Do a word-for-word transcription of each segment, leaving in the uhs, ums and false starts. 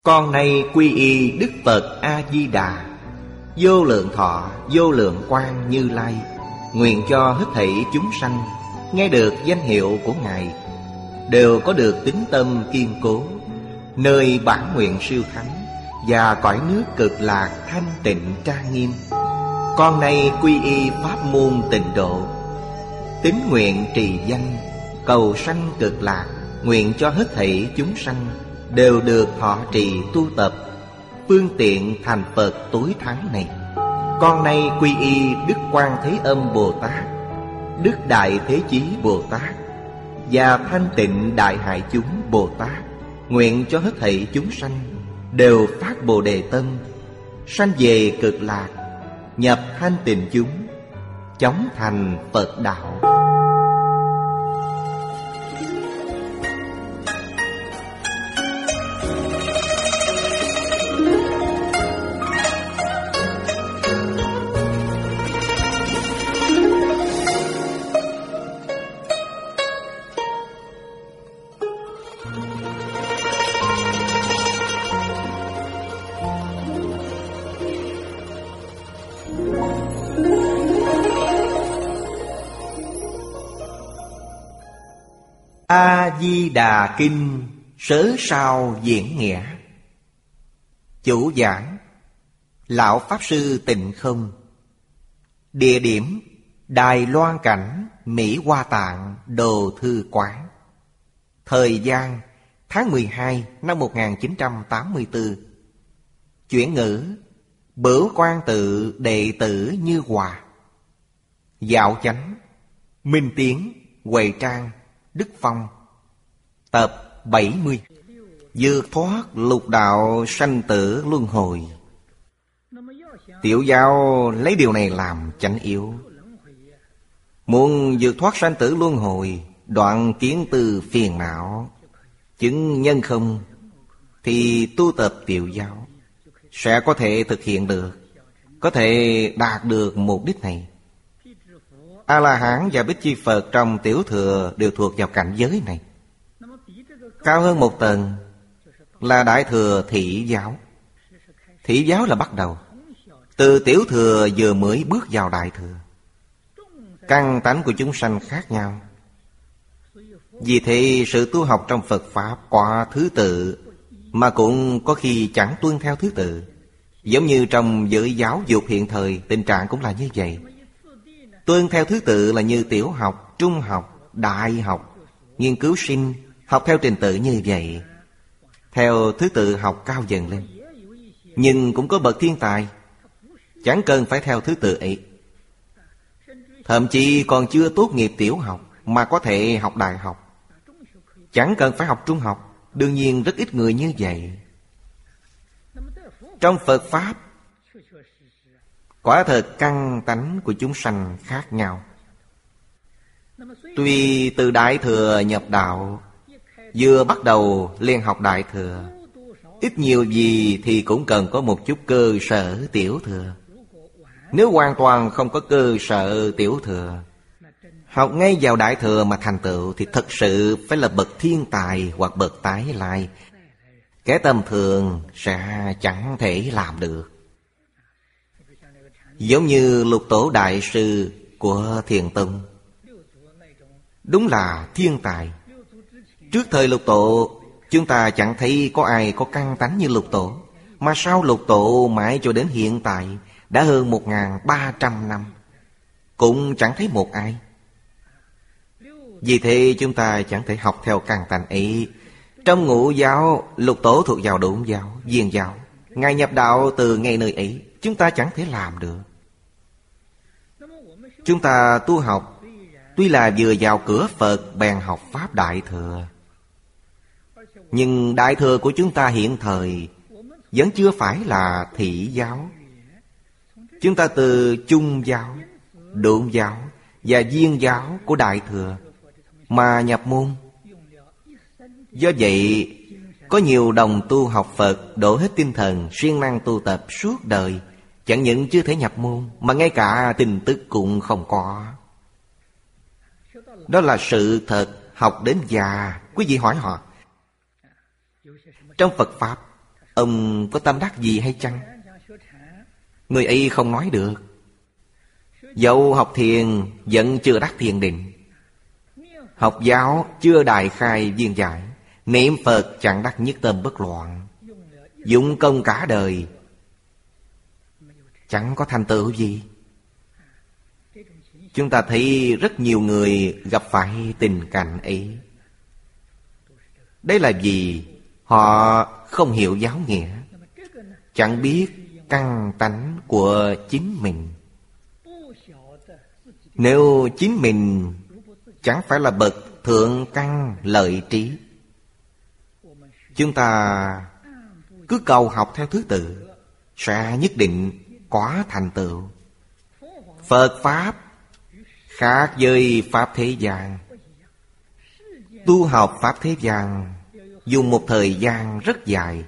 Con nay quy y Đức Phật A-di-đà, vô lượng thọ vô lượng quang Như Lai. Nguyện cho hết thảy chúng sanh nghe được danh hiệu của Ngài đều có được tín tâm kiên cố, nơi bản nguyện siêu thắng và cõi nước cực lạc thanh tịnh trang nghiêm. Con nay quy y pháp môn Tịnh độ, tín nguyện trì danh cầu sanh cực lạc. Nguyện cho hết thảy chúng sanh đều được thọ trì tu tập, phương tiện thành Phật tối thắng này. Con nay quy y Đức Quan Thế Âm Bồ Tát, Đức Đại Thế Chí Bồ Tát và Thanh Tịnh Đại Hải Chúng Bồ Tát. Nguyện cho hết thảy chúng sanh đều phát Bồ Đề tâm, sanh về cực lạc, nhập thanh tịnh chúng, chóng thành Phật đạo. A-di-đà Kinh Sớ Sao Diễn Nghĩa. Chủ giảng Lão Pháp Sư Tịnh Không. Địa điểm Đài Loan Cảnh, Mỹ Hoa Tạng, Đồ Thư Quán. Thời gian tháng mười hai năm một nghìn chín trăm tám mươi tư. Chuyển ngữ Bửu Quan Tự đệ tử Như Hòa. Dạo Chánh Minh Tiến, Huệ Trang, Đức Phong. Tập bảy mươi. Vượt thoát lục đạo sanh tử luân hồi. Tiểu giáo lấy điều này làm chánh yếu. Muốn vượt thoát sanh tử luân hồi, đoạn kiến tư phiền não, chứng nhân không, thì tu tập tiểu giáo sẽ có thể thực hiện được, có thể đạt được mục đích này. A-la-hán và Bích Chi Phật trong tiểu thừa đều thuộc vào cảnh giới này. Cao hơn một tầng là Đại Thừa Thị Giáo. Thị Giáo là bắt đầu. Từ tiểu thừa vừa mới bước vào Đại Thừa. Căn tánh của chúng sanh khác nhau. Vì thế sự tu học trong Phật Pháp có thứ tự, mà cũng có khi chẳng tuân theo thứ tự. Giống như trong giới giáo dục hiện thời, tình trạng cũng là như vậy. Tuân theo thứ tự là như tiểu học, trung học, đại học, nghiên cứu sinh, học theo trình tự như vậy, theo thứ tự học cao dần lên. Nhưng cũng có bậc thiên tài chẳng cần phải theo thứ tự ấy, thậm chí còn chưa tốt nghiệp tiểu học mà có thể học đại học, chẳng cần phải học trung học. Đương nhiên rất ít người như vậy. Trong Phật Pháp quả thật căn tánh của chúng sanh khác nhau. Tuy từ Đại Thừa nhập đạo, vừa bắt đầu liền học Đại Thừa, ít nhiều gì thì cũng cần có một chút cơ sở tiểu thừa. Nếu hoàn toàn không có cơ sở tiểu thừa, học ngay vào Đại Thừa mà thành tựu, thì thật sự phải là bậc thiên tài hoặc bậc tái lai. Kẻ tầm thường sẽ chẳng thể làm được. Giống như Lục Tổ Đại Sư của Thiền Tông, đúng là thiên tài. Trước thời Lục Tổ, chúng ta chẳng thấy có ai có căn tánh như Lục Tổ. Mà sau Lục Tổ mãi cho đến hiện tại, đã hơn một nghìn ba trăm năm, cũng chẳng thấy một ai. Vì thế chúng ta chẳng thể học theo căn tánh ấy. Trong ngũ giáo, Lục Tổ thuộc vào Độn giáo, Viên giáo. Ngài nhập đạo từ ngay nơi ấy, chúng ta chẳng thể làm được. Chúng ta tu học, tuy là vừa vào cửa Phật bèn học Pháp Đại Thừa, nhưng Đại Thừa của chúng ta hiện thời vẫn chưa phải là Thị giáo. Chúng ta từ Trung giáo, Độn giáo và Viên giáo của Đại Thừa mà nhập môn. Do vậy, có nhiều đồng tu học Phật đổ hết tinh thần, siêng năng tu tập suốt đời, chẳng những chưa thể nhập môn, mà ngay cả tin tức cũng không có. Đó là sự thật. Học đến già, quý vị hỏi họ. Trong Phật Pháp Ông có tâm đắc gì hay chăng? Người ấy không nói được. Dẫu học thiền vẫn chưa đắc thiền định, học giáo chưa đại khai viên giải, niệm Phật chẳng đắc nhất tâm bất loạn, dụng công cả đời chẳng có thành tựu gì. Chúng ta thấy rất nhiều người gặp phải tình cảnh ấy. Đây là vì họ không hiểu giáo nghĩa, chẳng biết căn tánh của chính mình. Nếu chính mình chẳng phải là bậc thượng căn lợi trí, chúng ta cứ cầu học theo thứ tự, sẽ nhất định có thành tựu. Phật Pháp khác với Pháp thế gian. Tu học Pháp thế gian dùng một thời gian rất dài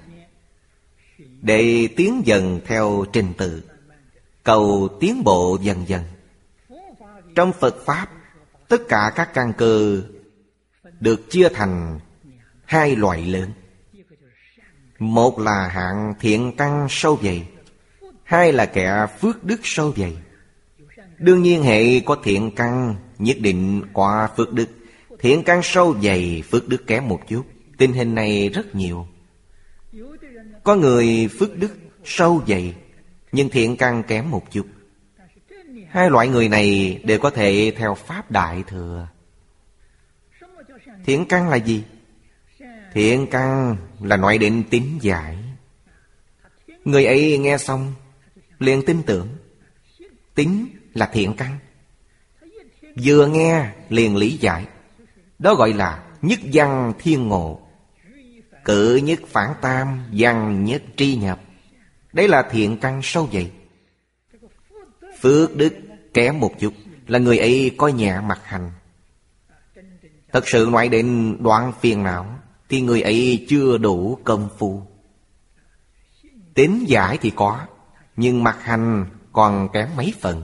để tiến dần theo trình tự, cầu tiến bộ dần dần. Trong Phật Pháp, tất cả các căn cơ được chia thành hai loại lớn. Một là hạng thiện căn sâu dày, hai là kẻ phước đức sâu dày. Đương nhiên hệ có thiện căn nhất định có phước đức. Thiện căn sâu dày, phước đức kém một chút. Tình hình này rất nhiều. Có người phước đức sâu dày nhưng thiện căn kém một chút. Hai loại người này đều có thể theo Pháp Đại Thừa. Thiện căn là gì? Thiện căn là loại định tín giải. Người ấy nghe xong liền tin tưởng. Tín là thiện căn. Vừa nghe liền lý giải. Đó gọi là nhất văn thiên ngộ. Cự nhất phản tam, văn nhất tri nhập. Đấy là thiện căn sâu dày. Phước đức kém một chút là người ấy coi nhẹ mặt hành. Thật sự ngoại định đoạn phiền não thì người ấy chưa đủ công phu. Tín giải thì có, nhưng mặt hành còn kém mấy phần.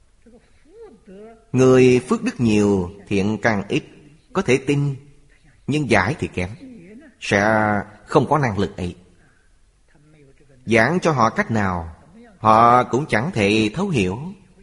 Người phước đức nhiều, thiện căn ít, có thể tin, nhưng giải thì kém, sẽ không có năng lực ấy. Giảng cho họ cách nào, họ cũng chẳng thể thấu hiểu,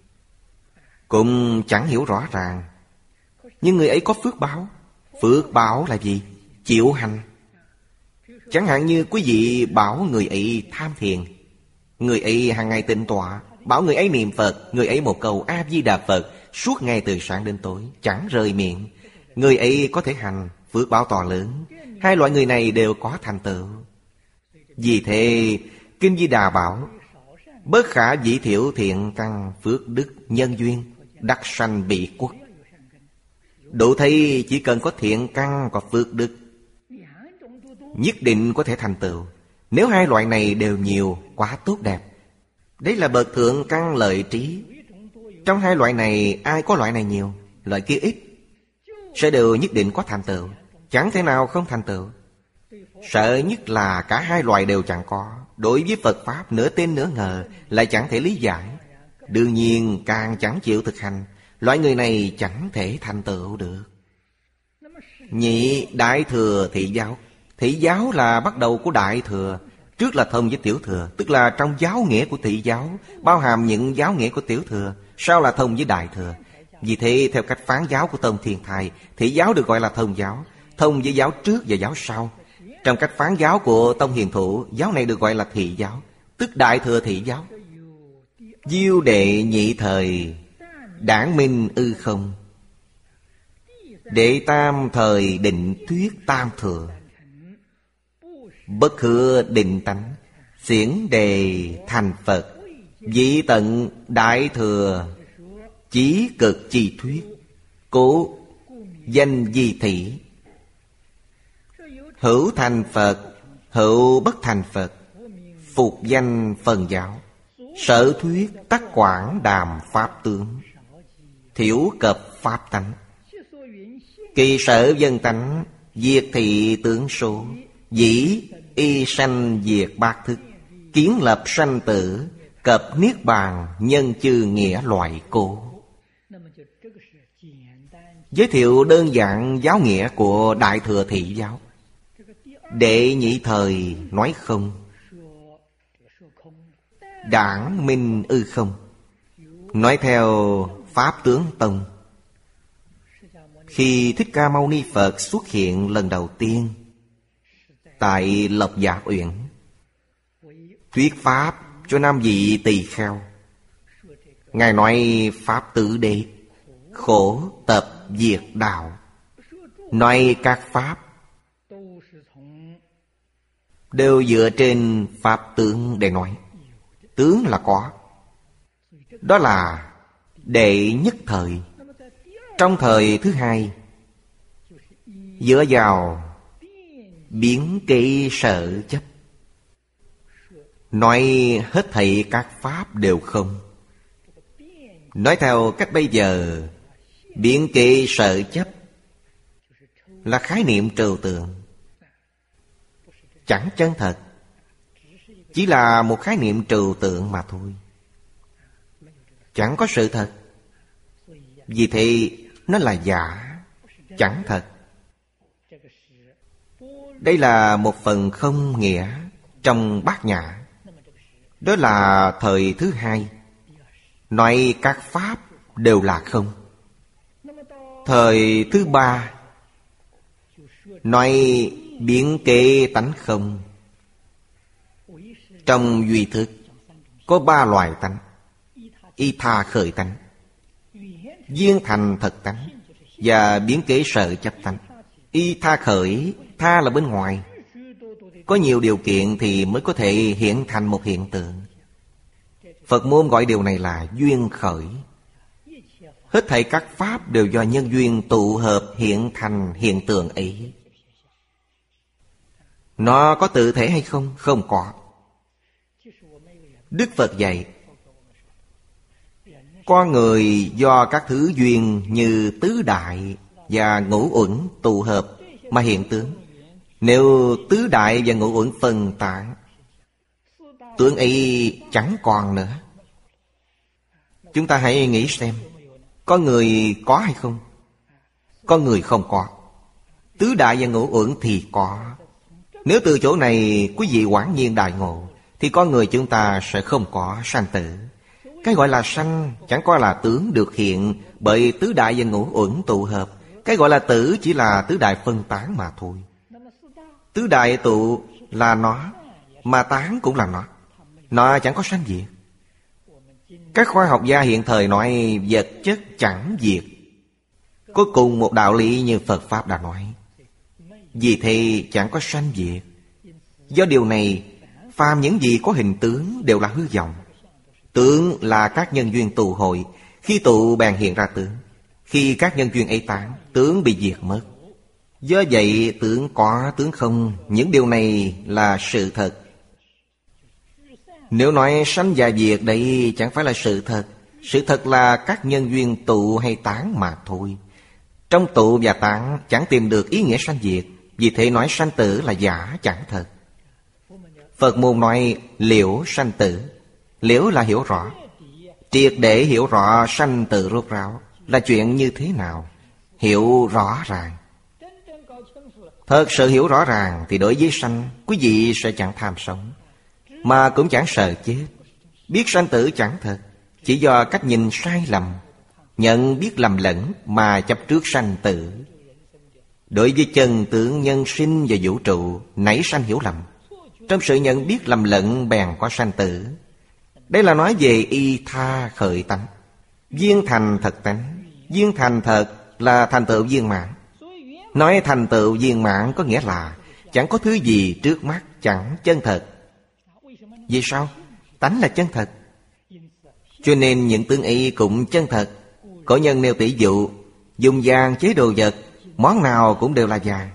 cũng chẳng hiểu rõ ràng. Nhưng người ấy có phước báo. Phước báo là gì? Chịu hành. Chẳng hạn như quý vị bảo người ấy tham thiền, người ấy hàng ngày tịnh tọa, bảo người ấy niệm Phật, người ấy một câu A-di-đà Phật suốt ngày từ sáng đến tối, chẳng rời miệng. Người ấy có thể hành, phước báo to lớn. Hai loại người này đều có thành tựu. Vì thế Kinh Di Đà bảo: bất khả dĩ thiểu thiện căn phước đức nhân duyên, đắc sanh bị quốc. Đủ thấy chỉ cần có thiện căn, có phước đức, nhất định có thể thành tựu. Nếu hai loại này đều nhiều, quá tốt đẹp. Đấy là bậc thượng căn lợi trí. Trong hai loại này, ai có loại này nhiều, loại kia ít, sẽ đều nhất định có thành tựu, chẳng thể nào không thành tựu. Sợ nhất là cả hai loại đều chẳng có. Đối với Phật Pháp nửa tin nửa ngờ, lại chẳng thể lý giải. Đương nhiên càng chẳng chịu thực hành, loại người này chẳng thể thành tựu được. Nhị Đại Thừa Thị Giáo. Thị Giáo là bắt đầu của Đại Thừa, trước là thông với Tiểu Thừa, tức là trong giáo nghĩa của Thị Giáo bao hàm những giáo nghĩa của Tiểu Thừa, sau là thông với Đại Thừa. Vì thế theo cách phán giáo của Tông Thiên Thai, Thị Giáo được gọi là thông giáo, thông với giáo trước và giáo sau. Trong cách phán giáo của Tông Hiền Thụ, giáo này được gọi là Thị Giáo, tức Đại Thừa Thị Giáo. Diêu đệ nhị thời, đản minh ư không. Đệ tam thời định thuyết tam thừa. Bất hứa định tánh, xiển đề thành Phật. Vị tận Đại Thừa, chí cực chi thuyết. Cố danh di thị. Hữu thành Phật, hữu bất thành Phật. Phục danh phần giáo. Sở thuyết tắc quảng đàm pháp tướng. Thiểu cập pháp tánh. Kỳ sở dân tánh, diệt thị tướng số. Dĩ y sanh diệt bát thức. Kiến lập sanh tử, cập niết bàn, nhân chư nghĩa loại cố. Giới thiệu đơn giản giáo nghĩa của Đại Thừa Thị Giáo. Đệ nhị thời nói không, đản minh ư không. Nói theo Pháp Tướng Tông, khi Thích Ca Mâu Ni Phật xuất hiện lần đầu tiên tại Lộc Giác Uyển, thuyết Pháp cho năm vị tỳ kheo. Ngài nói Pháp tử đế, khổ tập diệt đạo. Nói các Pháp đều dựa trên Pháp tướng để nói. Tướng là có. Đó là đệ nhất thời. Trong thời thứ hai, dựa vào biến kế sở chấp, nói hết thảy các Pháp đều không. Nói theo cách bây giờ, biến kế sở chấp là khái niệm trừu tượng, chẳng chân thật, chỉ là một khái niệm trừu tượng mà thôi, chẳng có sự thật. Vì thế nó là giả, chẳng thật. Đây là một phần không nghĩa trong Bát Nhã. Đó là thời thứ hai, nói các Pháp đều là không. Thời thứ ba, nói biến kế tánh không. Trong duy thức có ba loài tánh: y tha khởi tánh, duyên thành thật tánh và biến kế sở chấp tánh. Y tha khởi, tha là bên ngoài, có nhiều điều kiện thì mới có thể hiện thành một hiện tượng. Phật môn gọi điều này là duyên khởi. Hết thảy các Pháp đều do nhân duyên tụ hợp hiện thành hiện tượng ấy. Nó có tự thể hay không? Không có. Đức Phật dạy, con người do các thứ duyên như tứ đại và ngũ uẩn tụ hợp mà hiện tướng. Nếu tứ đại và ngũ uẩn phân tán, tướng ấy chẳng còn nữa. Chúng ta hãy nghĩ xem, có người có hay không? Có người không có. Tứ đại và ngũ uẩn thì có. Nếu từ chỗ này quý vị quảng nhiên đại ngộ, thì con người chúng ta sẽ không có sanh tử. Cái gọi là sanh chẳng qua là tướng được hiện bởi tứ đại và ngũ uẩn tụ hợp. Cái gọi là tử chỉ là tứ đại phân tán mà thôi. Tứ đại tụ là nó, mà tán cũng là nó. Nó chẳng có sanh diệt. Các khoa học gia hiện thời nói vật chất chẳng diệt. Cuối cùng một đạo lý như Phật Pháp đã nói. Vì thế chẳng có sanh diệt. Do điều này, phàm những gì có hình tướng đều là hư vọng. Tướng là các nhân duyên tụ hội. Khi tụ bèn hiện ra tướng. Khi các nhân duyên ấy tán, tướng bị diệt mất. Do vậy tướng có tướng không, những điều này là sự thật. Nếu nói sanh và diệt đây chẳng phải là sự thật. Sự thật là các nhân duyên tụ hay tán mà thôi. Trong tụ và tán chẳng tìm được ý nghĩa sanh diệt. Vì thế nói sanh tử là giả, chẳng thật. Phật môn nói liễu sanh tử. Liễu là hiểu rõ. Triệt để hiểu rõ sanh tử rốt ráo là chuyện như thế nào. Hiểu rõ ràng. Thật sự hiểu rõ ràng thì đối với sanh, quý vị sẽ chẳng tham sống, mà cũng chẳng sợ chết. Biết sanh tử chẳng thật, chỉ do cách nhìn sai lầm, nhận biết lầm lẫn mà chấp trước sanh tử. Đối với chân tướng nhân sinh và vũ trụ nảy sanh hiểu lầm. Trong sự nhận biết lầm lẫn bèn có sanh tử. Đây là nói về y tha khởi tánh, viên thành thật tánh. Viên thành thật là thành tựu viên mãn. Nói thành tựu viên mãn có nghĩa là chẳng có thứ gì trước mắt chẳng chân thật. Vì sao? Tánh là chân thật, cho nên những tướng ấy cũng chân thật. Cổ nhân nêu tỷ dụ, dùng vàng chế đồ vật, món nào cũng đều là vàng.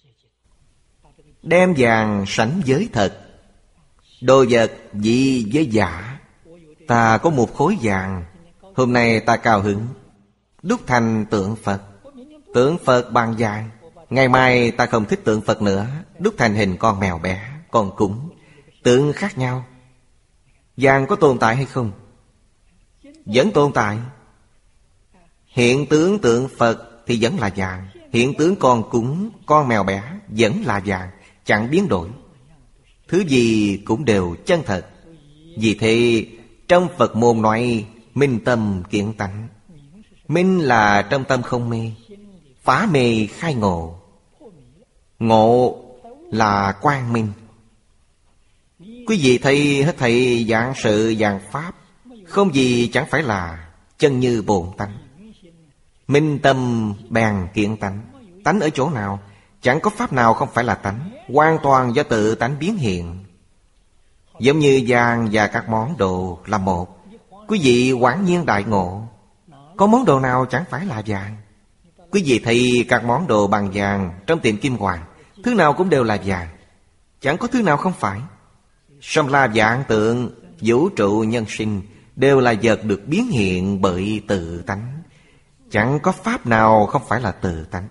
Đem vàng sánh với thật, đồ vật dị với giả. Ta có một khối vàng, hôm nay ta cao hứng, đúc thành tượng Phật. Tượng Phật bằng vàng. Ngày mai ta không thích tượng Phật nữa, đúc thành hình con mèo bé, con cúng. Tượng khác nhau. Vàng có tồn tại hay không? Vẫn tồn tại. Hiện tướng tượng Phật thì vẫn là vàng. Hiện tướng con cúng, con mèo bé vẫn là vàng, chẳng biến đổi. Thứ gì cũng đều chân thật. Vì thế trong Phật môn nói minh tâm kiến tánh. Minh là trong tâm không mê, phá mê khai ngộ. Ngộ là quang minh. Quý vị thấy hết thảy dạng sự dạng pháp, không gì chẳng phải là chân như bổn tánh. Minh tâm bèn kiện tánh. Tánh ở chỗ nào? Chẳng có pháp nào không phải là tánh, hoàn toàn do tự tánh biến hiện. Giống như vàng và các món đồ là một. Quý vị quảng nhiên đại ngộ, có món đồ nào chẳng phải là vàng. Quý vị thấy các món đồ bằng vàng trong tiệm kim hoàng, thứ nào cũng đều là vàng, chẳng có thứ nào không phải. Sâm la vạn tượng, vũ trụ nhân sinh đều là vật được biến hiện bởi tự tánh. Chẳng có pháp nào không phải là tự tánh.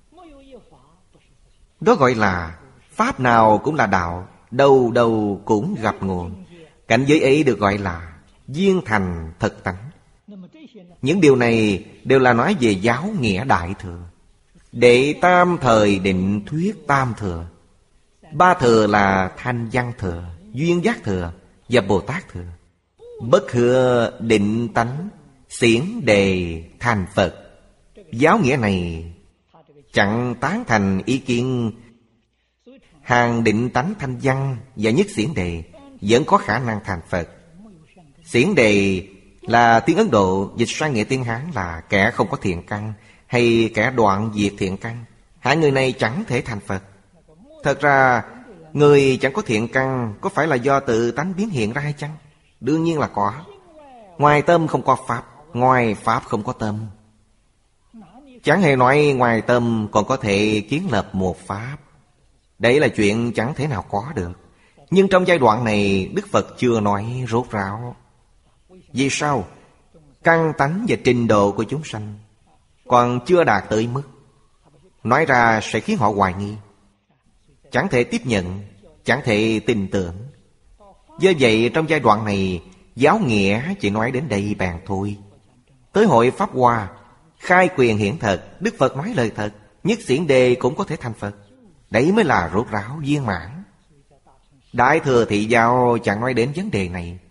Đó gọi là pháp nào cũng là đạo, đâu đâu cũng gặp nguồn. Cảnh giới ấy được gọi là viên thành thực tánh. Những điều này đều là nói về giáo nghĩa đại thừa. Đệ tam thời định thuyết tam thừa. Ba thừa là thanh văn thừa, duyên giác thừa và Bồ Tát thừa. Bất hứa định tánh, xiển đề thành Phật. Giáo nghĩa này chẳng tán thành ý kiến hàng định tánh thanh văn và nhất xiển đề, vẫn có khả năng thành Phật. Xiển đề là tiếng Ấn Độ, dịch sang nghĩa tiếng Hán là kẻ không có thiện căn, hay kẻ đoạn diệt thiện căn. Hai người này chẳng thể thành Phật. Thật ra người chẳng có thiện căn có phải là do tự tánh biến hiện ra hay chăng? Đương nhiên là có. Ngoài tâm không có pháp, ngoài pháp không có tâm. Chẳng hề nói ngoài tâm còn có thể kiến lập một pháp. Đấy là chuyện chẳng thể nào có được. Nhưng trong giai đoạn này Đức Phật chưa nói rốt ráo. Vì sao? Căn tánh và trình độ của chúng sanh còn chưa đạt tới mức. Nói ra sẽ khiến họ hoài nghi, chẳng thể tiếp nhận, chẳng thể tin tưởng. Do vậy trong giai đoạn này giáo nghĩa chỉ nói đến đây bèn thôi. Tới hội Pháp Hoa khai quyền hiển thật, Đức Phật nói lời thật, nhất xiển đề cũng có thể thành Phật. Đấy mới là rốt ráo viên mãn. Đại thừa thị giáo chẳng nói đến vấn đề này.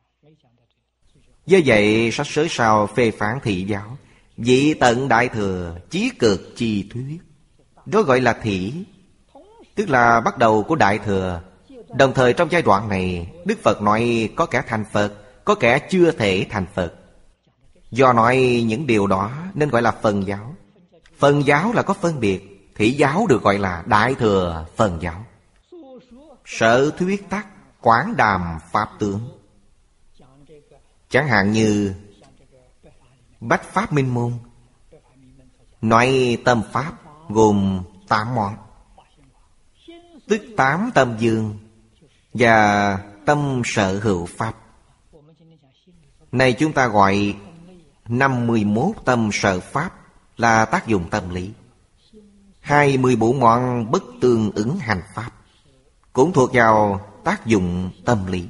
Do vậy sách sớ sao phê phán thị giáo, vị tận đại thừa chí cực chi thuyết. Đó gọi là thị, tức là bắt đầu của đại thừa. Đồng thời trong giai đoạn này Đức Phật nói có kẻ thành Phật, có kẻ chưa thể thành Phật. Do nói những điều đó nên gọi là phần giáo. Phần giáo là có phân biệt. Thị giáo được gọi là đại thừa phần giáo. Sở thuyết tắc quảng đàm pháp tướng. Chẳng hạn như Bách Pháp Minh Môn nói tâm pháp gồm tám món, tức tám tâm dương và tâm sở hữu pháp. Này chúng ta gọi năm mươi mốt tâm sở pháp là tác dụng tâm lý. Hai mươi bốn món bất tương ứng hành pháp cũng thuộc vào tác dụng tâm lý,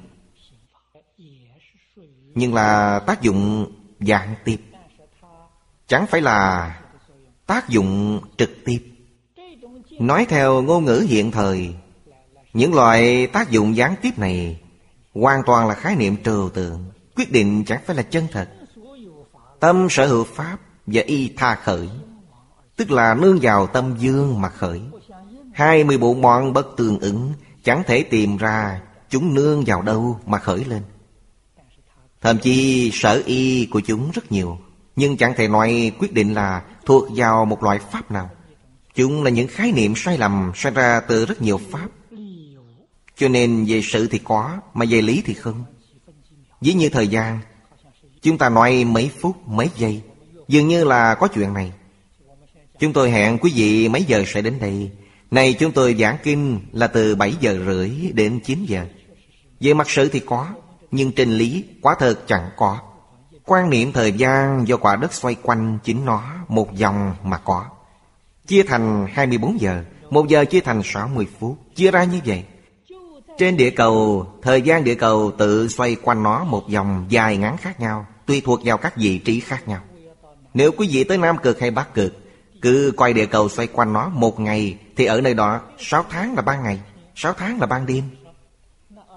nhưng là tác dụng gián tiếp, chẳng phải là tác dụng trực tiếp. Nói theo ngôn ngữ hiện thời, những loại tác dụng gián tiếp này hoàn toàn là khái niệm trừu tượng, quyết định chẳng phải là chân thật. Tâm sở hữu pháp và y tha khởi, tức là nương vào tâm dương mà khởi. Hai mươi bốn món bất tương ứng, chẳng thể tìm ra chúng nương vào đâu mà khởi lên. Thậm chí sở y của chúng rất nhiều, nhưng chẳng thể nói quyết định là thuộc vào một loại pháp nào. Chúng là những khái niệm sai lầm sinh ra từ rất nhiều pháp. Cho nên về sự thì có, mà về lý thì không. Ví như thời gian, chúng ta nói mấy phút, mấy giây, dường như là có chuyện này. Chúng tôi hẹn quý vị mấy giờ sẽ đến đây. Này chúng tôi giảng kinh là từ bảy giờ rưỡi đến chín giờ. Về mặt sự thì có, nhưng trên lý quả thật chẳng có. Quan niệm thời gian do quả đất xoay quanh chính nó một vòng mà có. Chia thành hai mươi bốn giờ, một giờ chia thành sáu mươi phút, chia ra như vậy. Trên địa cầu, thời gian địa cầu tự xoay quanh nó một vòng dài ngắn khác nhau, tùy thuộc vào các vị trí khác nhau. Nếu quý vị tới Nam Cực hay Bắc Cực, cứ coi địa cầu xoay quanh nó một ngày, thì ở nơi đó sáu tháng là ban ngày, sáu tháng là ban đêm.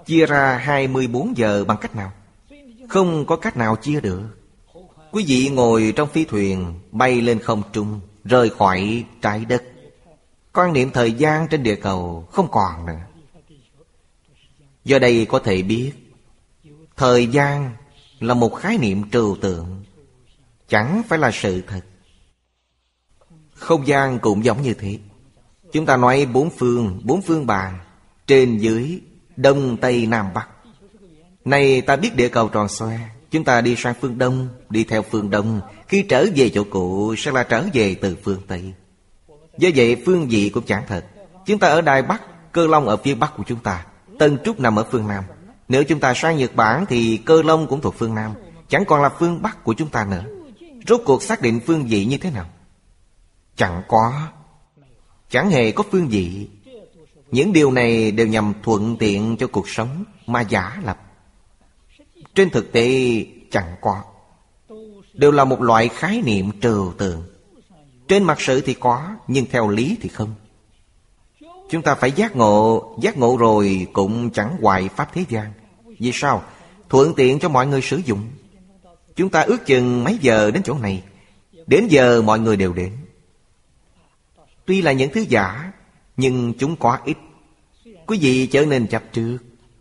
Chia ra hai mươi bốn giờ bằng cách nào? Không có cách nào chia được. Quý vị ngồi trong phi thuyền bay lên không trung, rời khỏi trái đất. Quan niệm thời gian trên địa cầu không còn nữa. Do đây có thể biết thời gian là một khái niệm trừu tượng, chẳng phải là sự thật. Không gian cũng giống như thế. Chúng ta nói bốn phương, bốn phương bàn, trên dưới, đông tây nam bắc. Này ta biết địa cầu tròn xoe, chúng ta đi sang phương đông, đi theo phương đông. Khi trở về chỗ cũ sẽ là trở về từ phương tây. Do vậy phương vị cũng chẳng thật. Chúng ta ở Đài Bắc, Cơ Long ở phía bắc của chúng ta, Tân Trúc nằm ở phương nam. Nếu chúng ta sang Nhật Bản thì Cơ Long cũng thuộc phương nam, chẳng còn là phương bắc của chúng ta nữa. Rốt cuộc xác định phương vị như thế nào? Chẳng có. Chẳng hề có phương vị. Những điều này đều nhằm thuận tiện cho cuộc sống mà giả lập. Trên thực tế chẳng có. Đều là một loại khái niệm trừu tượng. Trên mặt sự thì có, nhưng theo lý thì không. Chúng ta phải giác ngộ. Giác ngộ rồi cũng chẳng hoại pháp thế gian. Vì sao? Thuận tiện cho mọi người sử dụng. Chúng ta ước chừng mấy giờ đến chỗ này, đến giờ mọi người đều đến. Tuy là những thứ giả, nhưng chúng có ít. Quý vị trở nên chấp trước.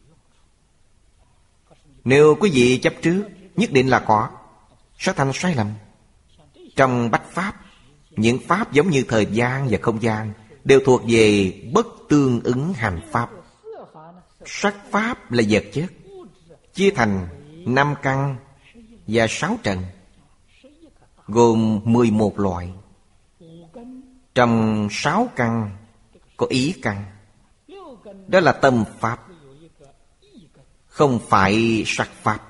Nếu quý vị chấp trước, nhất định là có, sẽ thành sai lầm. Trong bách pháp, những pháp giống như thời gian và không gian đều thuộc về bất tương ứng hành pháp. Sắc pháp là vật chất, chia thành năm căn và sáu trần, gồm mười một loại. Trong sáu căn có ý căn, đó là tâm pháp, không phải sắc pháp.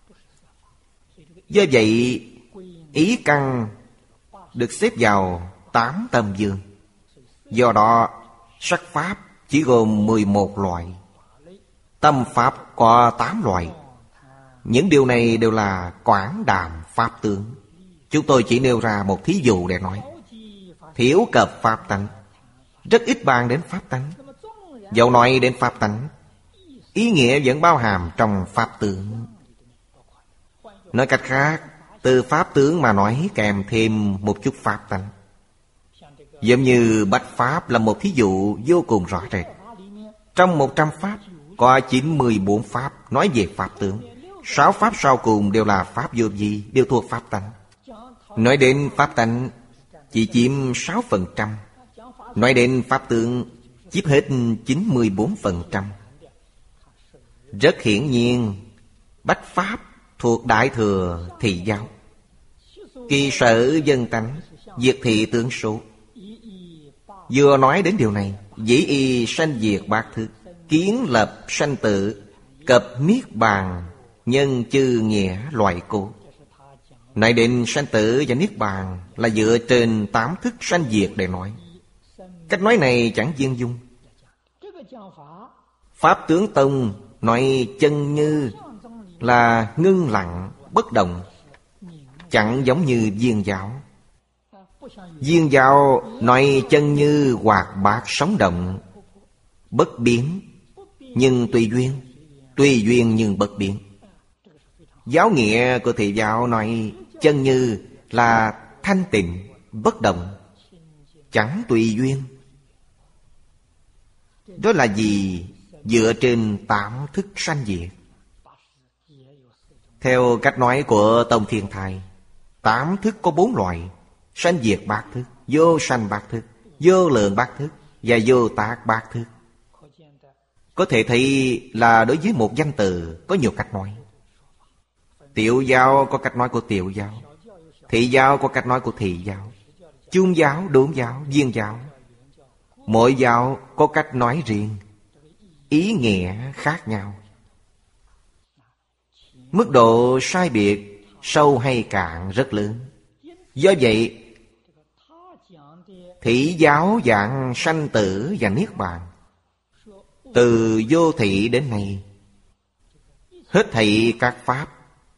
Do vậy ý căn được xếp vào tám tâm dương. Do đó sắc pháp chỉ gồm mười một loại, tâm pháp có tám loại. Những điều này đều là quảng đàm pháp tướng. Chúng tôi chỉ nêu ra một thí dụ để nói. Thiểu cập pháp tánh, rất ít bàn đến pháp tánh. Dẫu nói đến pháp tánh, ý nghĩa vẫn bao hàm trong pháp tướng. Nói cách khác, từ pháp tướng mà nói kèm thêm một chút pháp tánh. Giống như bách pháp là một thí dụ vô cùng rõ rệt. Trong một trăm pháp có chín mươi bốn pháp nói về pháp tướng. Sáu pháp sau cùng đều là pháp vô vi, đều thuộc pháp tánh. Nói đến pháp tánh chỉ chiếm sáu phần trăm. Nói đến pháp tướng chiếm hết chín mươi bốn phần trăm. Rất hiển nhiên, bách pháp thuộc Đại Thừa Thị Giáo. Kỳ sở dân tánh, diệt thị tướng số. Vừa nói đến điều này, dĩ y sanh diệt bát thức, kiến lập sanh tử, cập niết bàn, nhân chư nghĩa loại cố. Nói đến sanh tử và niết bàn là dựa trên tám thức sanh diệt để nói. Cách nói này chẳng viên dung. Pháp tướng tông nói chân như là ngưng lặng, bất động, chẳng giống như viên giáo. Viên giáo nói chân như hoạt bát sống động, bất biến nhưng tùy duyên, tùy duyên nhưng bất biến. Giáo nghĩa của Thị Giáo nói chân như là thanh tịnh, bất động, chẳng tùy duyên. Đó là gì? Dựa trên tám thức sanh diệt. Theo cách nói của Tông Thiên Thai, tám thức có bốn loại: sanh diệt bát thức, vô sanh bát thức, vô lượng bát thức và vô tác bát thức. Có thể thấy là đối với một danh từ có nhiều cách nói. Tiểu giáo có cách nói của Tiểu giáo, Thị giáo có cách nói của Thị giáo, Chung giáo, Đốn giáo, Viên giáo. Mỗi giáo có cách nói riêng, ý nghĩa khác nhau. Mức độ sai biệt, sâu hay cạn rất lớn. Do vậy, Thị giáo giảng sanh tử và niết bàn. Từ vô thị đến nay, hết thảy các pháp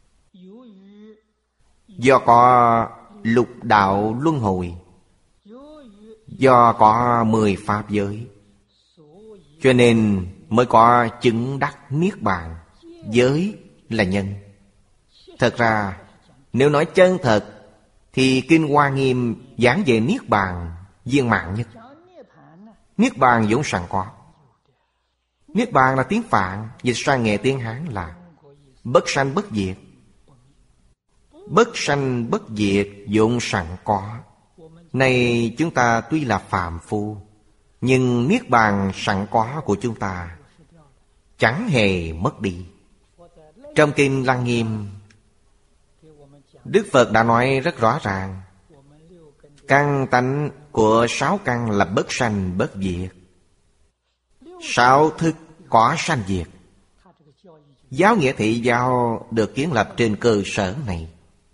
do có lục đạo luân hồi, do có mười pháp giới, cho nên mới có chứng đắc niết bàn. Giới là nhân. Thật ra nếu nói chân thật thì Kinh Hoa Nghiêm giảng về niết bàn viên mãn nhất. Niết bàn vốn sẵn có. Niết bàn là tiếng Phạn, dịch sang nghĩa tiếng Hán là bất sanh bất diệt. Bất sanh bất diệt vốn sẵn có. Này chúng ta tuy là phàm phu, nhưng niết bàn sẵn có của chúng ta chẳng hề mất đi. Trong Kinh Lăng Nghiêm, Đức Phật đã nói rất rõ ràng, căn tánh của sáu căn là bất sanh bất diệt. Sáu thức có sanh diệt. Giáo nghĩa thị giáo được kiến lập trên cơ sở này.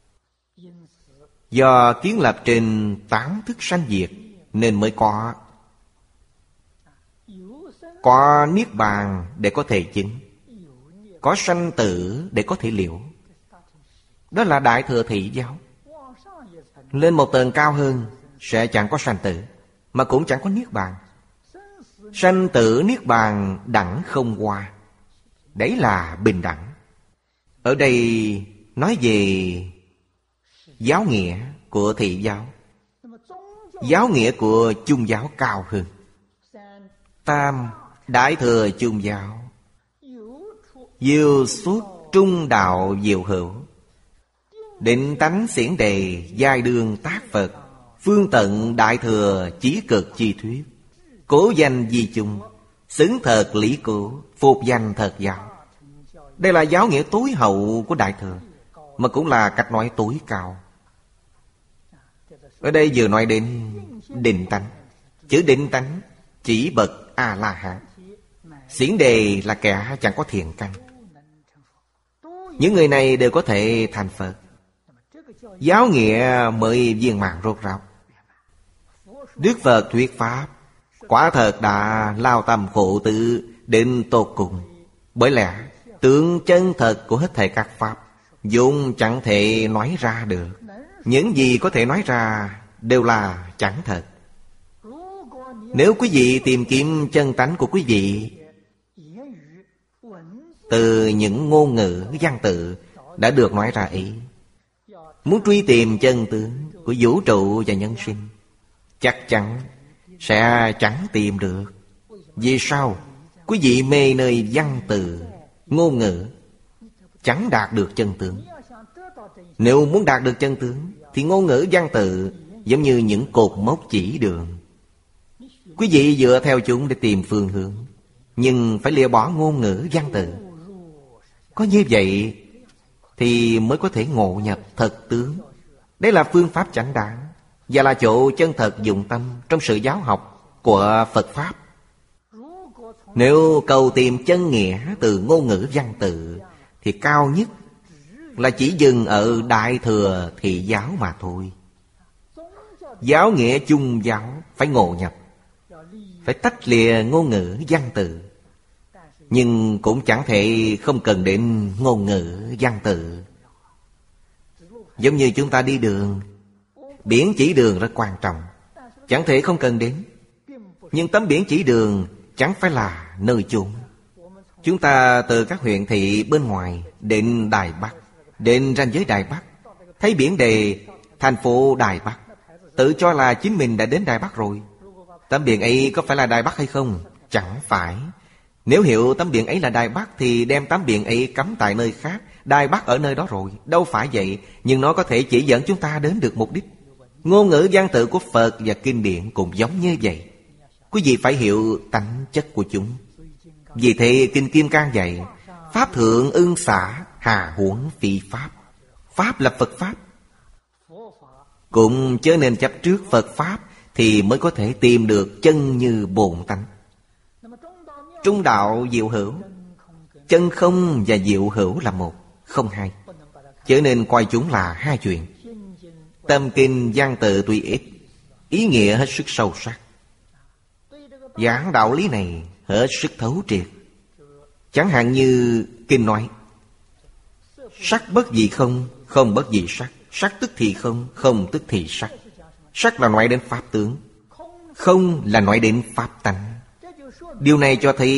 Do kiến lập trên tám thức sanh diệt nên mới có Có niết bàn để có thể chứng, có sanh tử để có thể liễu. Đó là Đại Thừa Thị giáo. Lên một tầng cao hơn sẽ chẳng có sanh tử, mà cũng chẳng có niết bàn. Sanh tử niết bàn đẳng không qua. Đấy là bình đẳng. Ở đây nói về giáo nghĩa của thị giáo. Giáo nghĩa của chung giáo cao hơn. Tam Đại Thừa chung giáo, diệu xuất trung đạo diệu hữu, định tánh xiển đề giai đương tác Phật, phương tận Đại Thừa chí cực chi thuyết, cố danh di chung, xứng thật lý cố, phục danh thật giáo. Đây là giáo nghĩa tối hậu của Đại Thừa, mà cũng là cách nói tối cao. Ở đây vừa nói đến định tánh. Chữ định tánh chỉ bậc A-la-hán. Xiển đề là kẻ chẳng có thiện căn. Những người này đều có thể thành Phật. Giáo nghĩa mới viên mãn rốt ráo. Đức Phật thuyết pháp quả thật đã lao tâm khổ tự đến tột cùng. Bởi lẽ tướng chân thật của hết thảy các pháp vốn chẳng thể nói ra được. Những gì có thể nói ra đều là chẳng thật. Nếu quý vị tìm kiếm chân tánh của quý vị từ những ngôn ngữ văn tự đã được nói ra ý, muốn truy tìm chân tướng của vũ trụ và nhân sinh, chắc chắn sẽ chẳng tìm được. Vì sao? Quý vị mê nơi văn từ, ngôn ngữ, chẳng đạt được chân tướng. Nếu muốn đạt được chân tướng thì ngôn ngữ văn tự giống như những cột mốc chỉ đường. Quý vị dựa theo chúng để tìm phương hướng, nhưng phải lìa bỏ ngôn ngữ văn tự. Có như vậy thì mới có thể ngộ nhập thật tướng. Đây là phương pháp chánh đáng, và là chỗ chân thật dụng tâm trong sự giáo học của Phật Pháp. Nếu cầu tìm chân nghĩa từ ngôn ngữ văn tự thì cao nhất là chỉ dừng ở Đại Thừa Thị giáo mà thôi. Giáo nghĩa chung giáo phải ngộ nhập, phải tách lìa ngôn ngữ văn tự. Nhưng cũng chẳng thể không cần đến ngôn ngữ văn tự. Giống như chúng ta đi đường, biển chỉ đường rất quan trọng, chẳng thể không cần đến. Nhưng tấm biển chỉ đường chẳng phải là nơi chốn. Chúng ta từ các huyện thị bên ngoài đến Đài Bắc, đến ranh giới Đài Bắc, thấy biển đề thành phố Đài Bắc, tự cho là chính mình đã đến Đài Bắc rồi. Tấm biển ấy có phải là Đài Bắc hay không? Chẳng phải. Nếu hiểu tấm biển ấy là Đài Bắc thì đem tấm biển ấy cắm tại nơi khác. Đài Bắc ở nơi đó rồi. Đâu phải vậy. Nhưng nó có thể chỉ dẫn chúng ta đến được mục đích. Ngôn ngữ văn tự của Phật và kinh điển cũng giống như vậy. Quý vị phải hiểu tánh chất của chúng. Vì thế Kinh Kim Cang dạy: Pháp thượng ưng xả, hà huống phi pháp. Pháp là Phật Pháp. Cũng chớ nên chấp trước Phật Pháp thì mới có thể tìm được chân như bổn tánh. Trung đạo diệu hữu, chân không và diệu hữu là một, không hai. Chớ nên coi chúng là hai chuyện. Tâm kinh văn tự tuy ít, ý nghĩa hết sức sâu sắc. Giảng đạo lý này hết sức thấu triệt. Chẳng hạn như kinh nói: sắc bất dị không, không bất dị sắc. Sắc tức thì không, không tức thì sắc. Sắc là nói đến pháp tướng, không là nói đến pháp tánh. Điều này cho thấy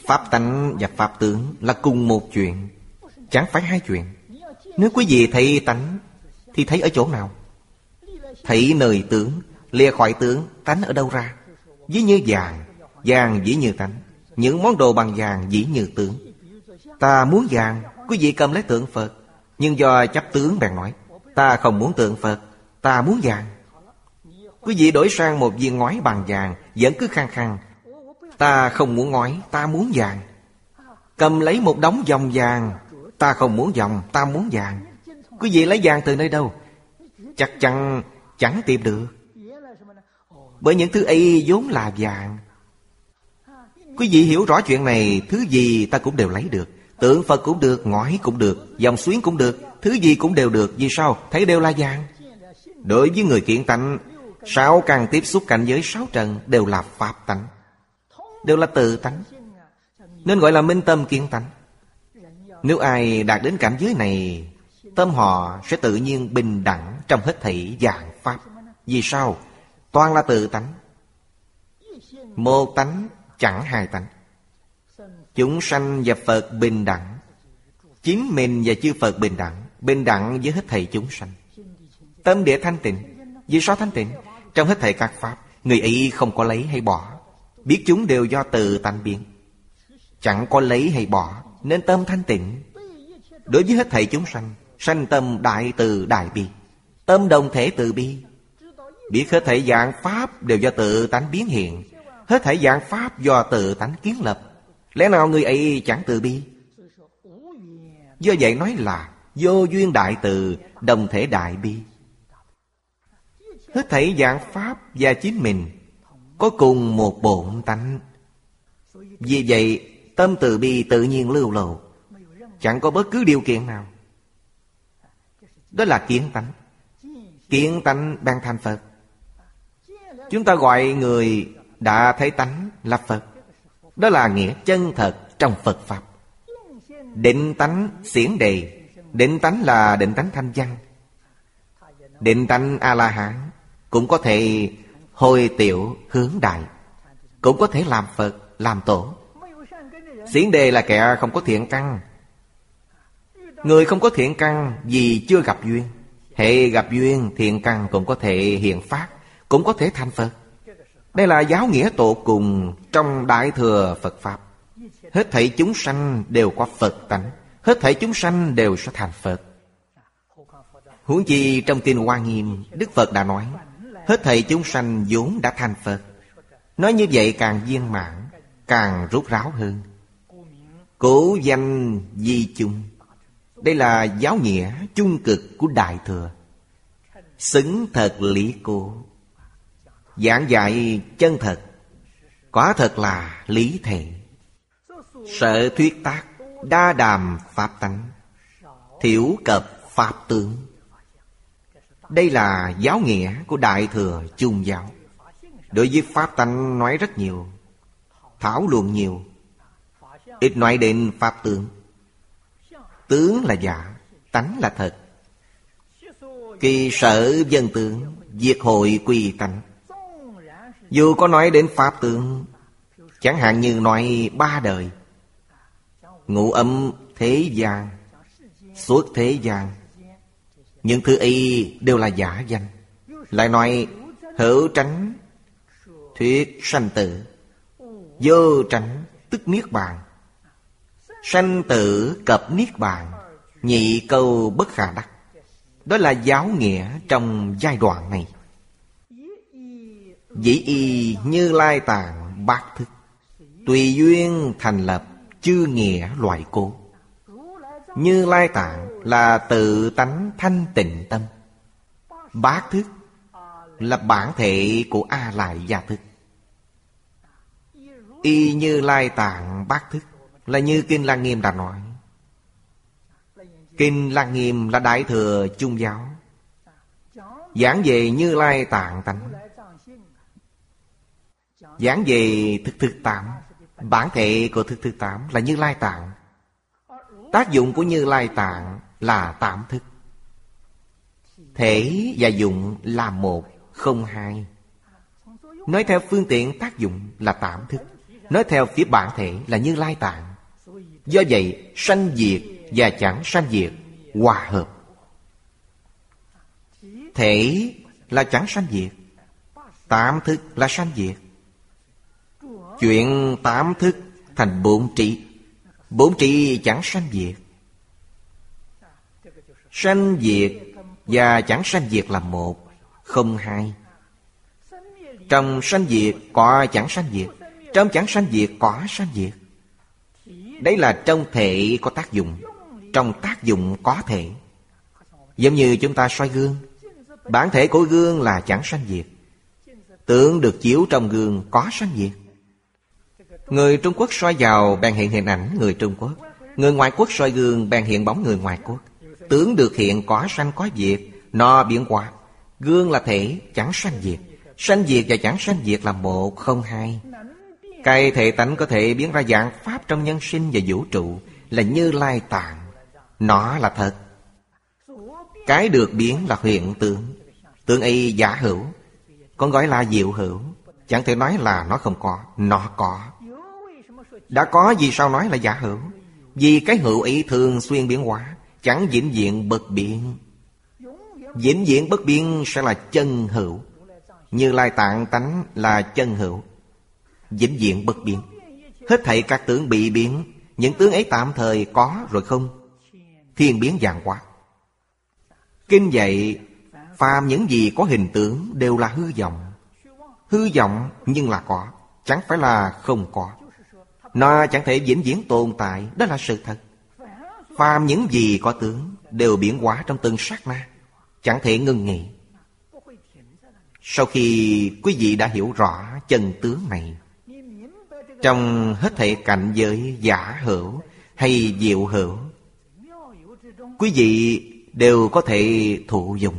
Pháp tánh và pháp tướng là cùng một chuyện, chẳng phải hai chuyện. Nếu quý vị thấy tánh thì thấy ở chỗ nào? Thấy nơi tướng, lìa khỏi tướng, tánh ở đâu ra? Ví như vàng, vàng dĩ như tánh. Những món đồ bằng vàng dĩ như tướng. Ta muốn vàng, quý vị cầm lấy tượng Phật, nhưng do chấp tướng bèn nói ta không muốn tượng Phật, ta muốn vàng. Quý vị đổi sang một viên ngói bằng vàng, vẫn cứ khăng khăng ta không muốn ngói, ta muốn vàng. Cầm lấy một đống vòng vàng, ta không muốn vòng, ta muốn vàng. Quý vị lấy vàng từ nơi đâu? Chắc chắn chẳng tìm được, bởi những thứ ấy vốn là vàng. Quý vị hiểu rõ chuyện này, thứ gì ta cũng đều lấy được. Tượng Phật cũng được, ngói cũng được, dòng xuyến cũng được, thứ gì cũng đều được. Vì sao? Thấy đều là vàng. Đối với người kiến tánh, sáu căn tiếp xúc cảnh giới sáu trần đều là pháp tánh, đều là tự tánh, nên gọi là minh tâm kiến tánh. Nếu ai đạt đến cảnh giới này, tâm họ sẽ tự nhiên bình đẳng trong hết thảy vạn pháp. Vì sao? Toàn là tự tánh, một tánh chẳng hai tánh. Chúng sanh và Phật bình đẳng, chính mình và chư Phật bình đẳng, bình đẳng với hết thảy chúng sanh. Tâm địa thanh tịnh. Vì sao thanh tịnh? Trong hết thảy các pháp, người ấy không có lấy hay bỏ, biết chúng đều do tự tánh biến, chẳng có lấy hay bỏ, nên tâm thanh tịnh. Đối với hết thảy chúng sanh, sanh tâm đại từ đại bi, tâm đồng thể từ bi. Biết hết thảy dạng pháp đều do tự tánh biến hiện, hết thảy dạng pháp do tự tánh kiến lập. Lẽ nào người ấy chẳng từ bi? Do vậy nói là vô duyên đại từ, đồng thể đại bi. Hết thảy dạng pháp và chính mình có cùng một bổn tánh. Vì vậy tâm từ bi tự nhiên lưu lộ, chẳng có bất cứ điều kiện nào. Đó là kiến tánh. Kiến tánh ban thành Phật. Chúng ta gọi người đã thấy tánh là Phật. Đó là nghĩa chân thật trong Phật Pháp. Định tánh xiển đề. Định tánh là định tánh thanh văn. Định tánh A-la-hán cũng có thể hồi tiểu hướng đại, cũng có thể làm Phật, làm tổ. Xiển đề là kẻ không có thiện căn. Người không có thiện căn vì chưa gặp duyên. Hệ gặp duyên, thiện căn cũng có thể hiện phát, cũng có thể thành Phật. Đây là giáo nghĩa tột cùng trong Đại Thừa Phật Pháp. Hết thảy chúng sanh đều có Phật tánh, hết thảy chúng sanh đều sẽ thành Phật. Huống chi trong Kinh Hoa Nghiêm, Đức Phật đã nói hết thảy chúng sanh vốn đã thành Phật. Nói như vậy càng viên mãn, càng rốt ráo hơn. Cố danh di chung. Đây là giáo nghĩa chung cực của Đại Thừa. Xứng thật lý cố. Giảng dạy chân thật, quả thật là lý thể. Sợ thuyết tác, đa đàm pháp tánh, thiểu cập pháp tướng. Đây là giáo nghĩa của Đại Thừa chung giáo. Đối với pháp tánh nói rất nhiều, thảo luận nhiều, ít nói đến pháp tướng. Tướng là giả, tánh là thật. Kỳ sở dân tướng, diệt hội quy tánh. Dù có nói đến pháp tướng, chẳng hạn như nói ba đời, ngũ âm thế gian, suốt thế gian, những thứ ấy đều là giả danh. Lại nói hữu tránh thuyết sanh tử, vô tránh tức niết bàn, sanh tử cập niết bàn, nhị câu bất khả đắc. Đó là giáo nghĩa trong giai đoạn này. Dĩ y Như Lai Tạng bát thức, tùy duyên thành lập chư nghĩa loại cố. Như Lai Tạng là tự tánh thanh tịnh tâm. Bát thức là bản thể của A Lại Gia thức. Y Như Lai Tạng bát thức là như Kinh Lăng Nghiêm đã nói. Kinh Lăng Nghiêm là Đại Thừa chung giáo, giảng về Như Lai Tạng tánh, giảng về thức thứ tám. Bản thể của thức thứ tám là Như Lai Tạng. Tác dụng của Như Lai Tạng là tám thức. Thể và dụng là một, không hai. Nói theo phương tiện tác dụng là tám thức. Nói theo phía bản thể là Như Lai Tạng. Do vậy sanh diệt và chẳng sanh diệt hòa hợp. Thể là chẳng sanh diệt, tám thức là sanh diệt. Chuyện tám thức thành bốn trị, bốn trị chẳng sanh diệt. Sanh diệt và chẳng sanh diệt là một, không hai. Trong sanh diệt có chẳng sanh diệt, trong chẳng sanh diệt có sanh diệt. Đấy là trong thể có tác dụng, trong tác dụng có thể. Giống như chúng ta soi gương, bản thể của gương là chẳng sanh diệt, tượng được chiếu trong gương có sanh diệt. Người Trung Quốc soi vào bèn hiện hình ảnh người Trung Quốc, người ngoại quốc soi gương bèn hiện bóng người ngoại quốc. Tướng được hiện có sanh có diệt, nó biến hóa. Gương là thể chẳng sanh diệt, sanh diệt và chẳng sanh diệt là một, không hai. Cái thể tánh có thể biến ra dạng pháp trong nhân sinh và vũ trụ là Như Lai Tạng. Nó là thật. Cái được biến là hiện tượng. Tượng ấy giả hữu, còn gọi là diệu hữu. Chẳng thể nói là nó không có, nó có. Đã có vì sao nói là giả hữu? Vì cái hữu ấy thường xuyên biến hóa, chẳng vĩnh viễn bất biến. Vĩnh viễn bất biến sẽ là chân hữu. Như Lai Tạng tánh là chân hữu, vĩnh viễn bất biến. Hết thảy các tướng bị biến, những tướng ấy tạm thời có rồi không, thiên biến vạn hóa. Kinh dạy phàm những gì có hình tướng đều là hư vọng. Hư vọng nhưng là có, chẳng phải là không có. Nó chẳng thể vĩnh viễn tồn tại, đó là sự thật. Phàm những gì có tướng đều biến hóa trong từng sát na, chẳng thể ngưng nghỉ. Sau khi quý vị đã hiểu rõ chân tướng này, trong hết thảy cảnh giới giả hữu hay diệu hữu, quý vị đều có thể thụ dụng.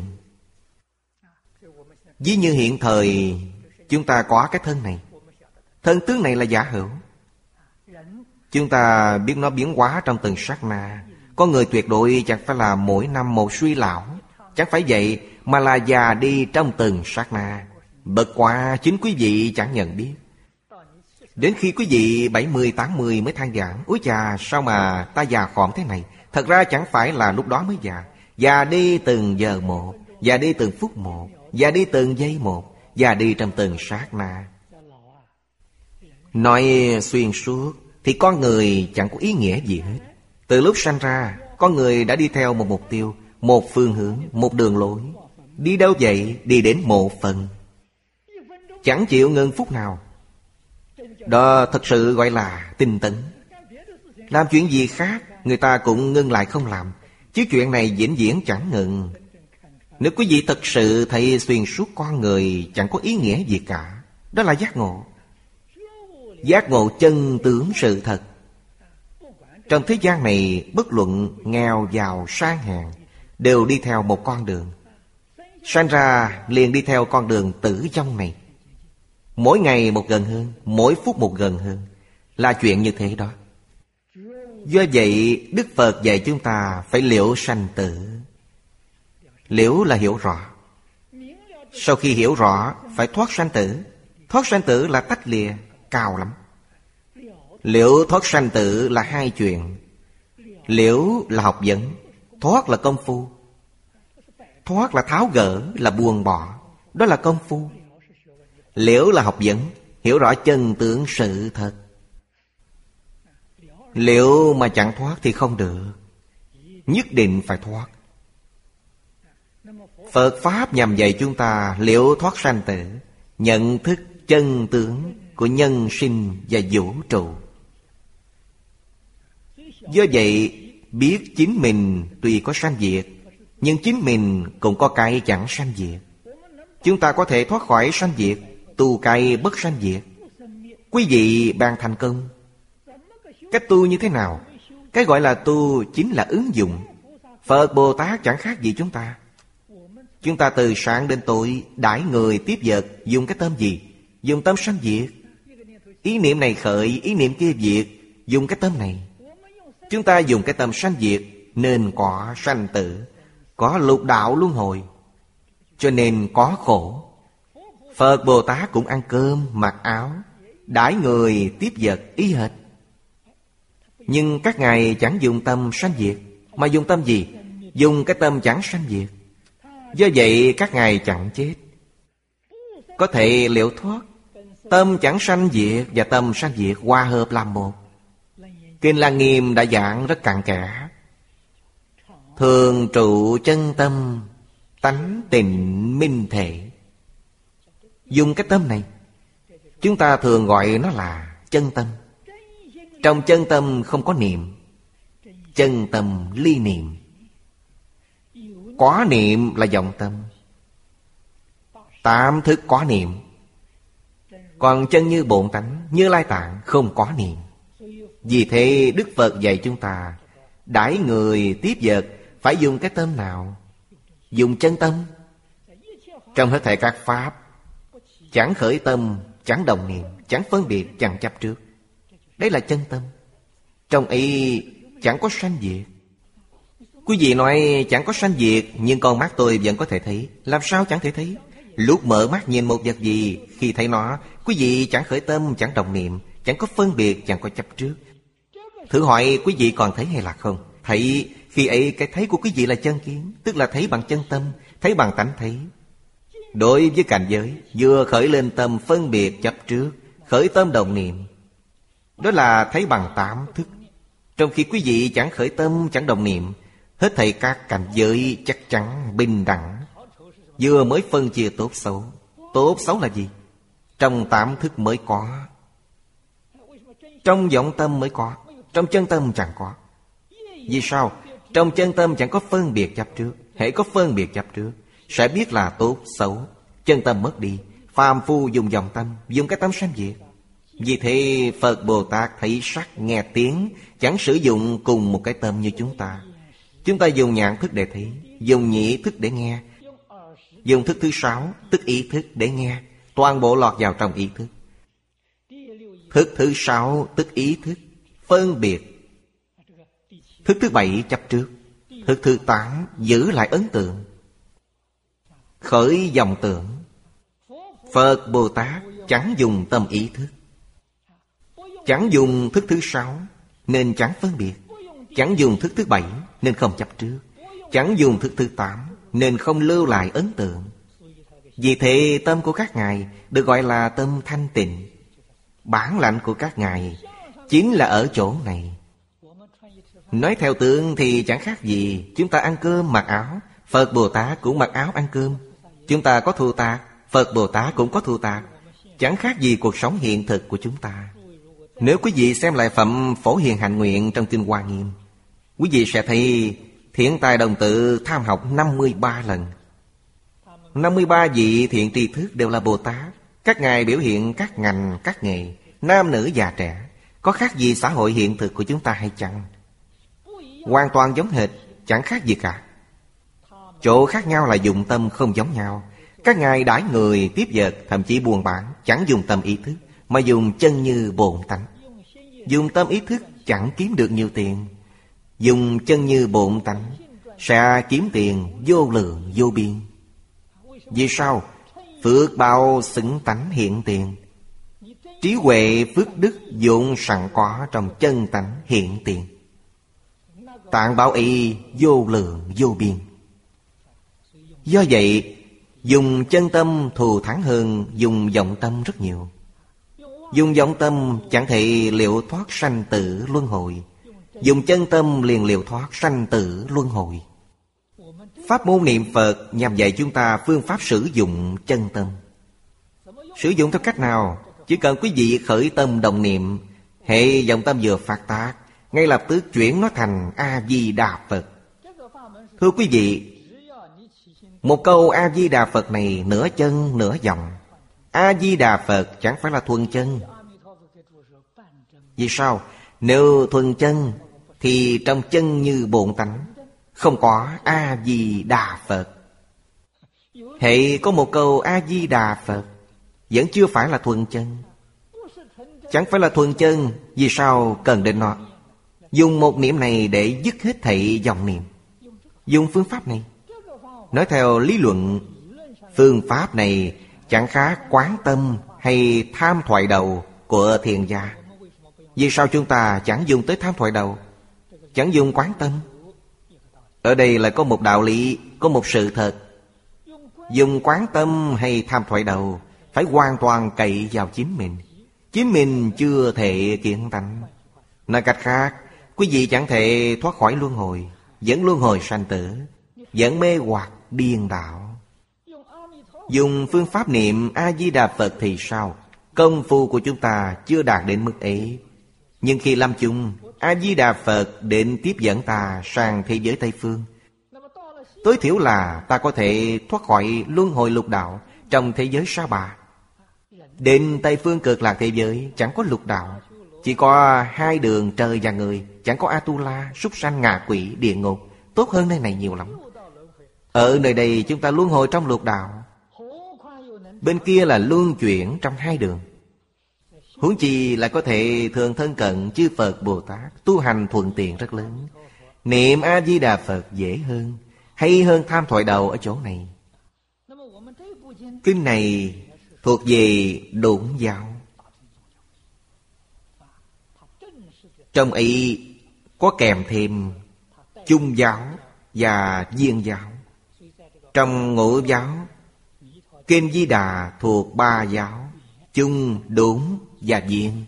Ví như hiện thời chúng ta có cái thân này, thân tướng này là giả hữu. Chúng ta biết nó biến hóa trong từng sát na. Con người tuyệt đối chẳng phải là mỗi năm một suy lão, chẳng phải vậy, mà là già đi trong từng sát na. Bất quá chính quý vị chẳng nhận biết. Đến khi quý vị bảy mươi, tám mươi mới than vãn: úi chà, sao mà ta già khòm thế này? Thật ra chẳng phải là lúc đó mới già. Già đi từng giờ một, già đi từng phút một, già đi từng giây một, già đi trong từng sát na. Nói xuyên suốt thì con người chẳng có ý nghĩa gì hết. Từ lúc sanh ra, con người đã đi theo một mục tiêu, một phương hướng, một đường lối. Đi đâu vậy? Đi đến một phần, chẳng chịu ngừng phút nào. Đó thật sự gọi là tinh tấn. Làm chuyện gì khác người ta cũng ngưng lại không làm, chứ chuyện này vĩnh viễn chẳng ngừng. Nếu quý vị thật sự thấy xuyên suốt con người chẳng có ý nghĩa gì cả, đó là giác ngộ. Giác ngộ chân tướng sự thật. Trong thế gian này, bất luận nghèo giàu sang hèn, đều đi theo một con đường. Sanh ra liền đi theo con đường tử vong này. Mỗi ngày một gần hơn, mỗi phút một gần hơn, là chuyện như thế đó. Do vậy Đức Phật dạy chúng ta phải liễu sanh tử. Liễu là hiểu rõ. Sau khi hiểu rõ phải thoát sanh tử. Thoát sanh tử là tách lìa, cao lắm. Liễu thoát sanh tử là hai chuyện. Liễu là học vấn, thoát là công phu. Thoát là tháo gỡ, là buông bỏ, đó là công phu. Liễu là học vấn, hiểu rõ chân tướng sự thật. Liễu mà chẳng thoát thì không được, nhất định phải thoát. Phật Pháp nhằm dạy chúng ta liễu thoát sanh tử, nhận thức chân tướng của nhân sinh và vũ trụ. Do vậy biết chính mình tuy có sanh diệt, nhưng chính mình cũng có cái chẳng sanh diệt. Chúng ta có thể thoát khỏi sanh diệt, tu cái bất sanh diệt. Quý vị ban thành công. Cách tu như thế nào? Cái gọi là tu chính là ứng dụng. Phật Bồ Tát chẳng khác gì chúng ta. Chúng ta từ sáng đến tối đãi người tiếp vật dùng cái tâm gì? Dùng tâm sanh diệt. Ý niệm này khởi, ý niệm kia diệt, dùng cái tâm này. Chúng ta dùng cái tâm sanh diệt nên có sanh tử, có lục đạo luân hồi, cho nên có khổ. Phật Bồ Tát cũng ăn cơm, mặc áo, đãi người tiếp vật y hệt. Nhưng các ngài chẳng dùng tâm sanh diệt. Mà dùng tâm gì? Dùng cái tâm chẳng sanh diệt. Do vậy các ngài chẳng chết, có thể liễu thoát. Tâm chẳng sanh diệt và tâm sanh diệt hòa hợp làm một. Kinh Lăng Nghiêm đã giảng rất cặn kẽ. Thường trụ chân tâm, tánh tịnh minh thể. Dùng cái tâm này, chúng ta thường gọi nó là chân tâm. Trong chân tâm không có niệm. Chân tâm ly niệm. Có niệm là vọng tâm. Tám thức có niệm. Còn chân như bổn tánh, Như Lai Tạng không có niệm. Vì thế Đức Phật dạy chúng ta đãi người tiếp vật phải dùng cái tâm nào? Dùng chân tâm. Trong hết thảy các pháp, chẳng khởi tâm, chẳng đồng niệm, chẳng phân biệt, chẳng chấp trước. Đấy là chân tâm. Trong ấy chẳng có sanh diệt. Quý vị nói chẳng có sanh diệt, nhưng con mắt tôi vẫn có thể thấy. Làm sao chẳng thể thấy? Lúc mở mắt nhìn một vật gì, khi thấy nó, quý vị chẳng khởi tâm, chẳng đồng niệm, chẳng có phân biệt, chẳng có chấp trước. Thử hỏi quý vị còn thấy hay là không? Thấy. Khi ấy cái thấy của quý vị là chân kiến, tức là thấy bằng chân tâm, thấy bằng tánh thấy. Đối với cảnh giới, vừa khởi lên tâm phân biệt chấp trước, khởi tâm đồng niệm, đó là thấy bằng tám thức. Trong khi quý vị chẳng khởi tâm, chẳng đồng niệm, hết thảy các cảnh giới chắc chắn bình đẳng. Vừa mới phân chia tốt xấu. Tốt xấu là gì? Trong tám thức mới có. Trong vọng tâm mới có. Trong chân tâm chẳng có. Vì sao? Trong chân tâm chẳng có phân biệt chấp trước. Hễ có phân biệt chấp trước, sẽ biết là tốt xấu. Chân tâm mất đi. Phàm phu dùng vọng tâm, dùng cái tâm sanh diệt. Vì thế Phật Bồ Tát thấy sắc nghe tiếng, chẳng sử dụng cùng một cái tâm như chúng ta. Chúng ta dùng nhãn thức để thấy, dùng nhĩ thức để nghe, dùng thức thứ sáu, tức ý thức để nghe. Toàn bộ lọt vào trong ý thức. Thức thứ sáu, tức ý thức, phân biệt. Thức thứ bảy, chấp trước. Thức thứ tám, giữ lại ấn tượng, khởi vọng tưởng. Phật Bồ Tát chẳng dùng tâm ý thức, chẳng dùng thức thứ sáu, nên chẳng phân biệt. Chẳng dùng thức thứ bảy, nên không chấp trước. Chẳng dùng thức thứ tám, nên không lưu lại ấn tượng. Vì thế tâm của các ngài được gọi là tâm thanh tịnh. Bản lãnh của các ngài chính là ở chỗ này. Nói theo tượng thì chẳng khác gì chúng ta ăn cơm mặc áo. Phật Bồ Tát cũng mặc áo ăn cơm. Chúng ta có thu tạc, Phật Bồ Tát cũng có thu tạc. Chẳng khác gì cuộc sống hiện thực của chúng ta. Nếu quý vị xem lại phẩm Phổ Hiền Hạnh Nguyện trong Kinh Hoa Nghiêm, quý vị sẽ thấy Thiện Tài Đồng Tự tham học năm mươi ba lần. năm mươi ba vị thiện tri thức đều là Bồ Tát. Các ngài biểu hiện các ngành, các nghề, nam nữ già trẻ. Có khác gì xã hội hiện thực của chúng ta hay chăng? Hoàn toàn giống hệt, chẳng khác gì cả. Chỗ khác nhau là dụng tâm không giống nhau. Các ngài đãi người tiếp vật, thậm chí buôn bán, chẳng dùng tâm ý thức, mà dùng chân như bổn tánh. Dùng tâm ý thức chẳng kiếm được nhiều tiền. Dùng chân như bổn tánh sẽ kiếm tiền vô lượng vô biên. Vì sao? Phước báo xứng tánh hiện tiền. Trí huệ phước đức vốn sẵn có trong chân tánh hiện tiền. Tạng bảo y vô lượng vô biên. Do vậy dùng chân tâm thù thắng hơn dùng vọng tâm rất nhiều. Dùng vọng tâm chẳng thể liệu thoát sanh tử luân hồi. Dùng chân tâm liền liệu thoát sanh tử luân hồi. Pháp môn niệm Phật nhằm dạy chúng ta phương pháp sử dụng chân tâm. Sử dụng theo cách nào? Chỉ cần quý vị khởi tâm đồng niệm, hệ vọng tâm vừa phát tác, ngay lập tức chuyển nó thành A-di-đà Phật. Thưa quý vị, một câu A-di-đà Phật này nửa chân nửa vọng. A-di-đà Phật chẳng phải là thuần chân. Vì sao? Nếu thuần chân thì trong chân như bổn tánh không có A-di-đà Phật. Hệ có một câu A-di-đà Phật vẫn chưa phải là thuần chân. Chẳng phải là thuần chân, vì sao cần đến nó? Dùng một niệm này để dứt hết thảy dòng niệm. Dùng phương pháp này. Nói theo lý luận, phương pháp này chẳng khác quán tâm hay tham thoại đầu của thiền gia. Vì sao chúng ta chẳng dùng tới tham thoại đầu, chẳng dùng quán tâm? Ở đây lại có một đạo lý, có một sự thật. Dùng quán tâm hay tham thoại đầu phải hoàn toàn cậy vào chính mình. Chính mình chưa thể kiện tánh. Nói cách khác, quý vị chẳng thể thoát khỏi luân hồi, vẫn luân hồi sanh tử, vẫn mê hoặc điên đảo. Dùng phương pháp niệm A-di-đà Phật thì sao? Công phu của chúng ta chưa đạt đến mức ấy. Nhưng khi lâm chung, A-di-đà Phật định tiếp dẫn ta sang thế giới Tây Phương. Tối thiểu là ta có thể thoát khỏi luân hồi lục đạo trong thế giới Sa Bà. Đến Tây Phương Cực Lạc thế giới chẳng có lục đạo, chỉ có hai đường trời và người, chẳng có Atula, súc sanh, ngạ quỷ, địa ngục. Tốt hơn nơi này nhiều lắm. Ở nơi đây chúng ta luân hồi trong lục đạo, bên kia là luân chuyển trong hai đường. Huống chi lại có thể thường thân cận chư Phật Bồ Tát, tu hành thuận tiện rất lớn. Niệm A-di-đà Phật dễ hơn, hay hơn tham thoại đầu ở chỗ này. Kinh này thuộc về Độn giáo. Trong ấy có kèm thêm Chung giáo và Viên giáo. Trong Ngũ giáo, Kinh Di Đà thuộc ba giáo: Chung, Độn và Viên.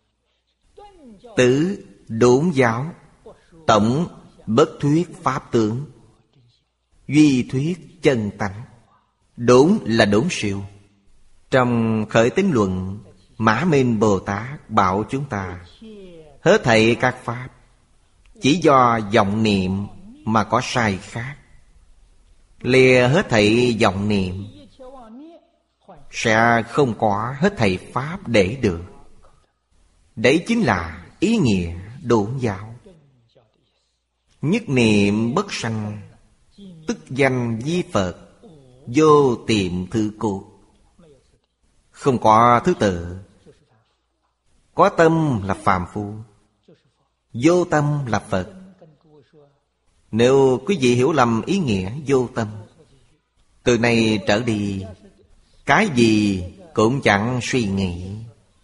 Tứ Độn giáo tổng bất thuyết pháp tướng, duy thuyết chân tánh. Đốn là đốn siêu. Trong Khởi Tín Luận, Mã Minh Bồ Tát bảo chúng ta hết thảy các pháp chỉ do vọng niệm mà có sai khác. Lìa hết thảy vọng niệm sẽ không có hết thảy pháp để được. Đấy chính là ý nghĩa Độn giáo. Nhất niệm bất sanh, tức danh vi Phật, vô tiệm thứ cốt. Không có thứ tự. Có tâm là phàm phu, vô tâm là Phật. Nếu quý vị hiểu lầm ý nghĩa vô tâm, từ nay trở đi cái gì cũng chẳng suy nghĩ,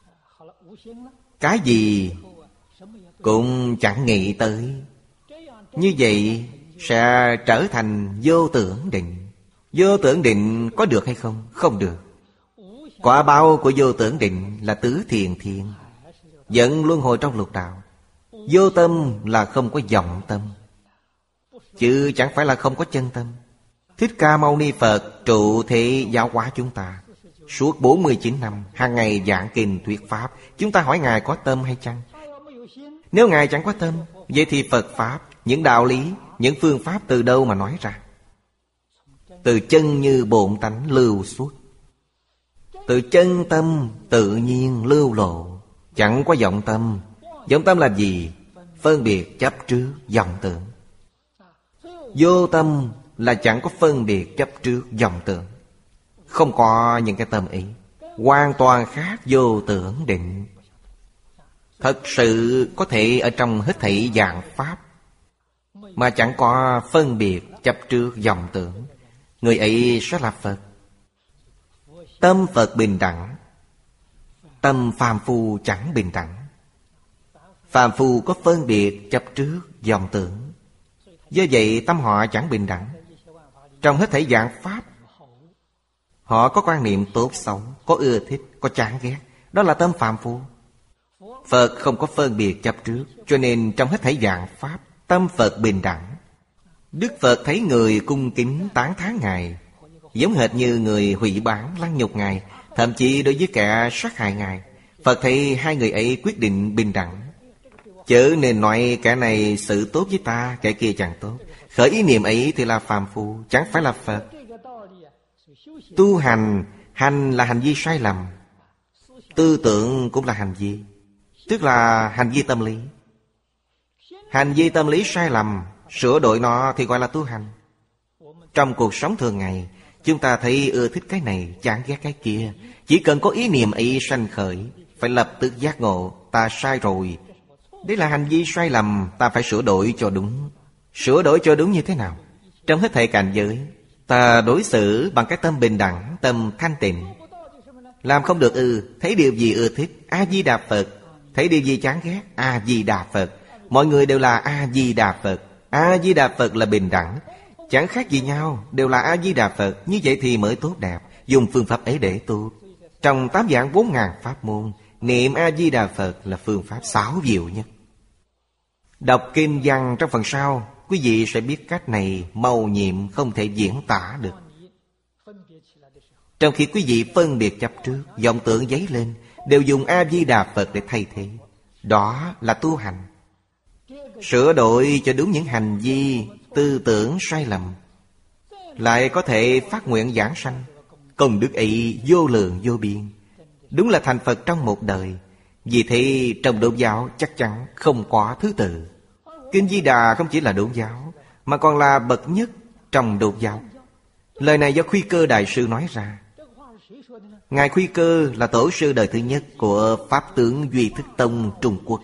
cái gì cũng chẳng nghĩ tới. Như vậy sẽ trở thành vô tưởng định. Vô tưởng định có được hay không? Không được. Quả báo của vô tưởng định là tứ thiền thiên, vẫn luân hồi trong lục đạo. Vô tâm là không có vọng tâm, chứ chẳng phải là không có chân tâm. Thích Ca Mâu Ni Phật trụ thế giáo hóa chúng ta suốt bốn mươi chín năm, hàng ngày giảng kinh thuyết pháp. Chúng ta hỏi Ngài có tâm hay chăng? Nếu Ngài chẳng có tâm, vậy thì Phật Pháp, những đạo lý, những phương pháp từ đâu mà nói ra? Từ chân như bổn tánh lưu xuất, từ chân tâm tự nhiên lưu lộ. Chẳng có vọng tâm. Vọng tâm là gì? Phân biệt chấp trước vọng tưởng. Vô tâm là chẳng có phân biệt chấp trước vọng tưởng. Không có những cái tâm ý, hoàn toàn khác vô tưởng định. Thật sự có thể ở trong hết thảy dạng pháp mà chẳng có phân biệt chấp trước vọng tưởng, người ấy sẽ là Phật. Tâm Phật bình đẳng, tâm phàm phu chẳng bình đẳng. Phàm phu có phân biệt chấp trước vọng tưởng, do vậy tâm họ chẳng bình đẳng. Trong hết thảy dạng pháp, họ có quan niệm tốt xấu, có ưa thích, có chán ghét. Đó là tâm phàm phu. Phật không có phân biệt chấp trước, cho nên trong hết thảy dạng pháp, tâm Phật bình đẳng. Đức Phật thấy người cung kính tán thán Ngài, giống hệt như người hủy bán lăng nhục Ngài. Thậm chí đối với kẻ sát hại Ngài, Phật thấy hai người ấy quyết định bình đẳng. Chớ nên nói kẻ này xử tốt với ta, kẻ kia chẳng tốt. Khởi ý niệm ấy thì là phàm phu, chẳng phải là Phật. Tu hành, hành là hành vi sai lầm, tư tưởng cũng là hành vi, tức là hành vi tâm lý. Hành vi tâm lý sai lầm, sửa đổi nó thì gọi là tu hành. Trong cuộc sống thường ngày, chúng ta thấy ưa thích cái này, chán ghét cái kia. Chỉ cần có ý niệm ấy sanh khởi, phải lập tức giác ngộ, ta sai rồi. Đấy là hành vi sai lầm, ta phải sửa đổi cho đúng. Sửa đổi cho đúng như thế nào? Trong hết thảy cảnh giới, ta đối xử bằng cái tâm bình đẳng, tâm thanh tịnh. Làm không được ư? Thấy điều gì ưa thích? A-di-đà Phật. Thấy điều gì chán ghét? A-di-đà Phật. Mọi người đều là A-di-đà Phật. A-di-đà Phật là bình đẳng, chẳng khác gì nhau, đều là A-di-đà Phật. Như vậy thì mới tốt đẹp. Dùng phương pháp ấy để tu. Trong tám dạng bốn ngàn pháp môn, niệm A-di-đà Phật là phương pháp xảo diệu nhất. Đọc kinh văn trong phần sau, quý vị sẽ biết cách này mầu nhiệm không thể diễn tả được. Trong khi quý vị phân biệt chấp trước, vọng tưởng dấy lên, đều dùng A-di-đà Phật để thay thế. Đó là tu hành. Sửa đổi cho đúng những hành vi, tư tưởng sai lầm, lại có thể phát nguyện giảng sanh. Công đức ấy vô lượng vô biên, đúng là thành Phật trong một đời. Vì thế trong độn giáo chắc chắn không có thứ tự. Kinh Di Đà không chỉ là độn giáo, mà còn là bậc nhất trong độn giáo. Lời này do Khuy Cơ Đại Sư nói ra. Ngài Khuy Cơ là tổ sư đời thứ nhất của Pháp tướng Duy Thức Tông Trung Quốc.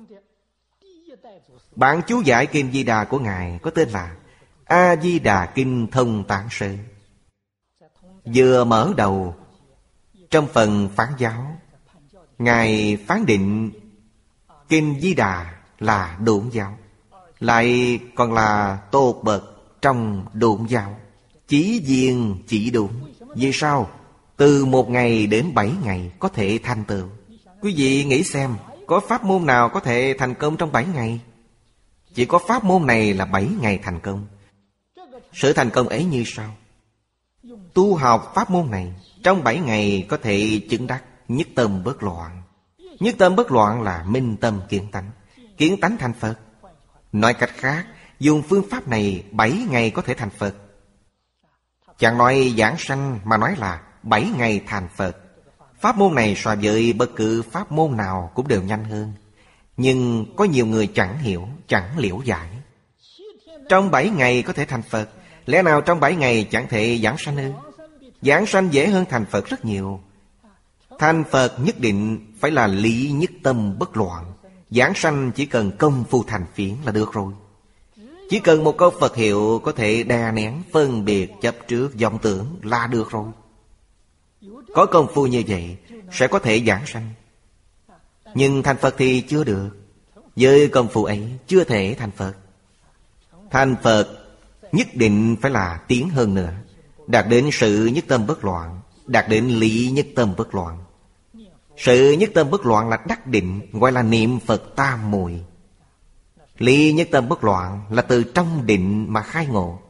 Bản chú giải Kinh Di Đà của Ngài có tên là A-di-đà Kinh Thông Tạng Sơ. Vừa mở đầu, trong phần phán giáo, Ngài phán định Kinh Di Đà là độn giáo, lại còn là tột bậc trong độn giáo. Chỉ viên chỉ đúng. Vì sao? Từ một ngày đến bảy ngày có thể thành tựu. Quý vị nghĩ xem, có pháp môn nào có thể thành công trong bảy ngày? Chỉ có pháp môn này là bảy ngày thành công. Sự thành công ấy như sau? Tu học pháp môn này trong bảy ngày có thể chứng đắc nhất tâm bất loạn. Nhất tâm bất loạn là minh tâm kiến tánh, kiến tánh thành Phật. Nói cách khác, dùng phương pháp này bảy ngày có thể thành Phật. Chẳng nói giảng sanh mà nói là bảy ngày thành Phật. Pháp môn này so với bất cứ pháp môn nào cũng đều nhanh hơn. Nhưng có nhiều người chẳng hiểu, chẳng liễu giải. Trong bảy ngày có thể thành Phật, lẽ nào trong bảy ngày chẳng thể giảng sanh ư? Giảng sanh dễ hơn thành Phật rất nhiều. Thành Phật nhất định phải là lý nhất tâm bất loạn. Giảng sanh chỉ cần công phu thành phiến là được rồi. Chỉ cần một câu Phật hiệu có thể đè nén phân biệt chấp trước vọng tưởng là được rồi. Có công phu như vậy sẽ có thể giảng sanh. Nhưng thành Phật thì chưa được. Với công phu ấy chưa thể thành Phật. Thành Phật nhất định phải là tiến hơn nữa, đạt đến sự nhất tâm bất loạn, đạt đến lý nhất tâm bất loạn. Sự nhất tâm bất loạn là đắc định, gọi là niệm Phật tam muội. Lý nhất tâm bất loạn là từ trong định mà khai ngộ.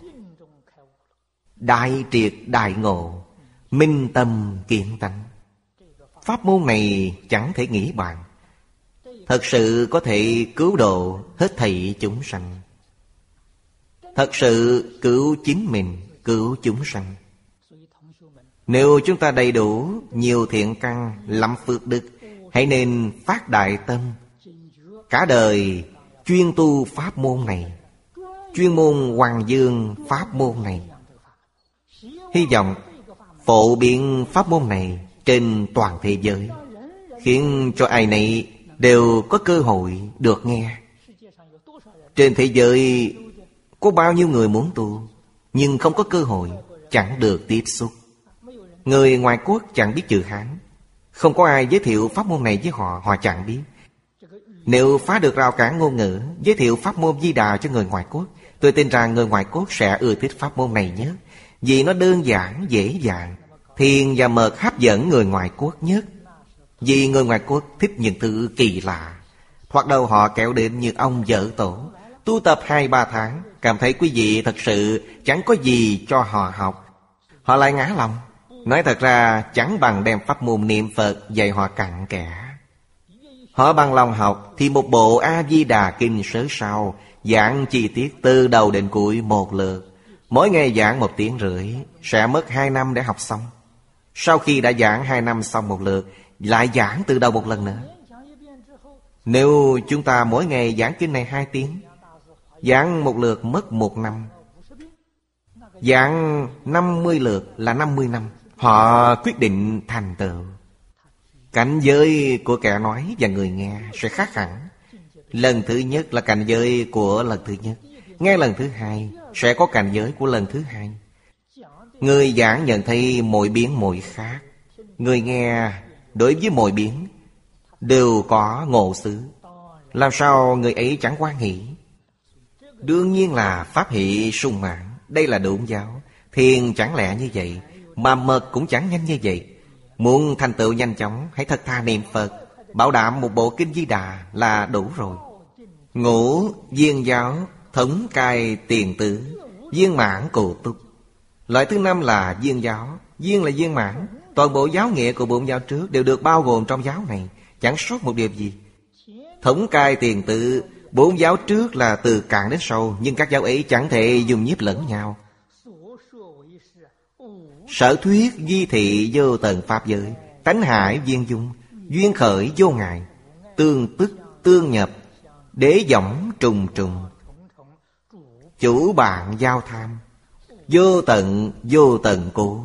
Đại triệt đại ngộ, minh tâm kiến tánh. Pháp môn này chẳng thể nghĩ bàn, thật sự có thể cứu độ hết thảy chúng sanh. Thật sự cứu chính mình, cứu chúng sanh. Nếu chúng ta đầy đủ nhiều thiện căn, lắm phước đức, hãy nên phát đại tâm, cả đời chuyên tu pháp môn này, chuyên môn hoàng dương pháp môn này. Hy vọng phổ biến pháp môn này trên toàn thế giới, khiến cho ai nấy đều có cơ hội được nghe. Trên thế giới có bao nhiêu người muốn tu, nhưng không có cơ hội, chẳng được tiếp xúc. Người ngoại quốc chẳng biết chữ Hán, không có ai giới thiệu pháp môn này với họ, họ chẳng biết. Nếu phá được rào cản ngôn ngữ, giới thiệu pháp môn Di Đà cho người ngoại quốc, tôi tin rằng người ngoại quốc sẽ ưa thích pháp môn này nhất. Vì nó đơn giản, dễ dàng, thiền và mật hấp dẫn người ngoại quốc nhất. Vì người ngoại quốc thích những thứ kỳ lạ. Thoạt đầu họ kéo đến như ông vợ tổ, tu tập hai ba tháng, cảm thấy quý vị thật sự chẳng có gì cho họ học, họ lại ngã lòng. Nói thật ra chẳng bằng đem pháp môn niệm Phật dạy họ cặn kẽ. Họ bằng lòng học thì một bộ A-di-đà Kinh sớ sau, giảng chi tiết từ đầu đến cuối một lượt. Mỗi ngày giảng một tiếng rưỡi, sẽ mất hai năm để học xong. Sau khi đã giảng hai năm xong một lượt, lại giảng từ đầu một lần nữa. Nếu chúng ta mỗi ngày giảng kinh này hai tiếng, giảng một lượt mất một năm. Giảng năm mươi lượt là năm mươi năm. Họ quyết định thành tựu. Cảnh giới của kẻ nói và người nghe sẽ khác hẳn. Lần thứ nhất là cảnh giới của lần thứ nhất, nghe lần thứ hai sẽ có cảnh giới của lần thứ hai. Người giảng nhận thấy mỗi biến mỗi khác, Người nghe đối với mọi biến đều có ngộ xứ, làm sao người ấy chẳng hoan hỷ? Đương nhiên là pháp hỷ sung mãn. Đây là độn giáo. Thiền chẳng lẽ như vậy, mà mật cũng chẳng nhanh như vậy. Muốn thành tựu nhanh chóng, hãy thật thà niệm Phật, bảo đảm một bộ kinh Di Đà là đủ rồi. Ngũ viên giáo thống cai tiền tứ, viên mãn cụ túc. Loại thứ năm là viên giáo. Viên là viên mãn. Toàn bộ giáo nghĩa của bốn giáo trước đều được bao gồm trong giáo này, chẳng sót một điều gì. Thống cai tiền tự, bốn giáo trước là từ cạn đến sâu, nhưng các giáo ấy chẳng thể dùng nhiếp lẫn nhau. Sở thuyết duy thị vô tận pháp giới, tánh hải viên dung, duyên khởi vô ngại, tương tức tương nhập, đế võng trùng trùng, chủ bạn giao tham, vô tận vô tận cố.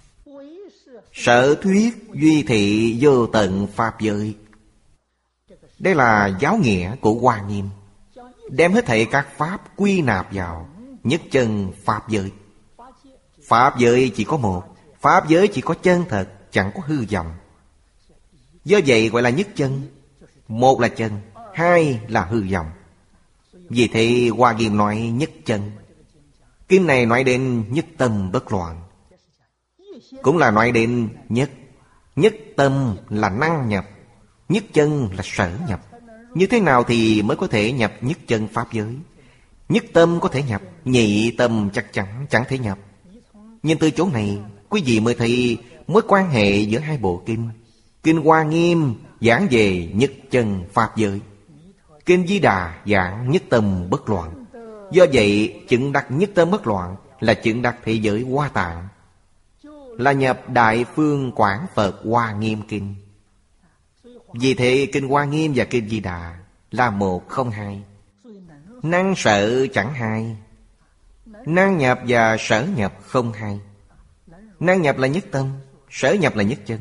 Sở thuyết duy thị vô tận pháp giới. Đây là giáo nghĩa của Hoa Nghiêm, đem hết thảy các pháp quy nạp vào nhất chân pháp giới. Pháp giới chỉ có một, pháp giới chỉ có chân thật, chẳng có hư vọng. Do vậy gọi là nhất chân. Một là chân, hai là hư vọng. Vì thế Hoa Nghiêm nói nhất chân. Kinh này nói đến nhất tâm bất loạn, cũng là nói đến nhất. Nhất tâm là năng nhập, nhất chân là sở nhập. Như thế nào thì mới có thể nhập nhất chân pháp giới? Nhất tâm có thể nhập, nhị tâm chắc chắn chẳng thể nhập. Nhưng từ chỗ này quý vị mới thấy mối quan hệ giữa hai bộ kinh. Kinh Hoa Nghiêm giảng về nhất chân pháp giới, kinh Di Đà giảng nhất tâm bất loạn. Do vậy chứng đắc nhất tâm bất loạn là chứng đắc thế giới Hoa Tạng, là nhập Đại Phương Quảng Phật Hoa Nghiêm Kinh. Vì thế kinh Hoa Nghiêm và kinh Di Đà là một không hai. Năng sở chẳng hai, năng nhập và sở nhập không hai. Năng nhập là nhất tâm, sở nhập là nhất chân.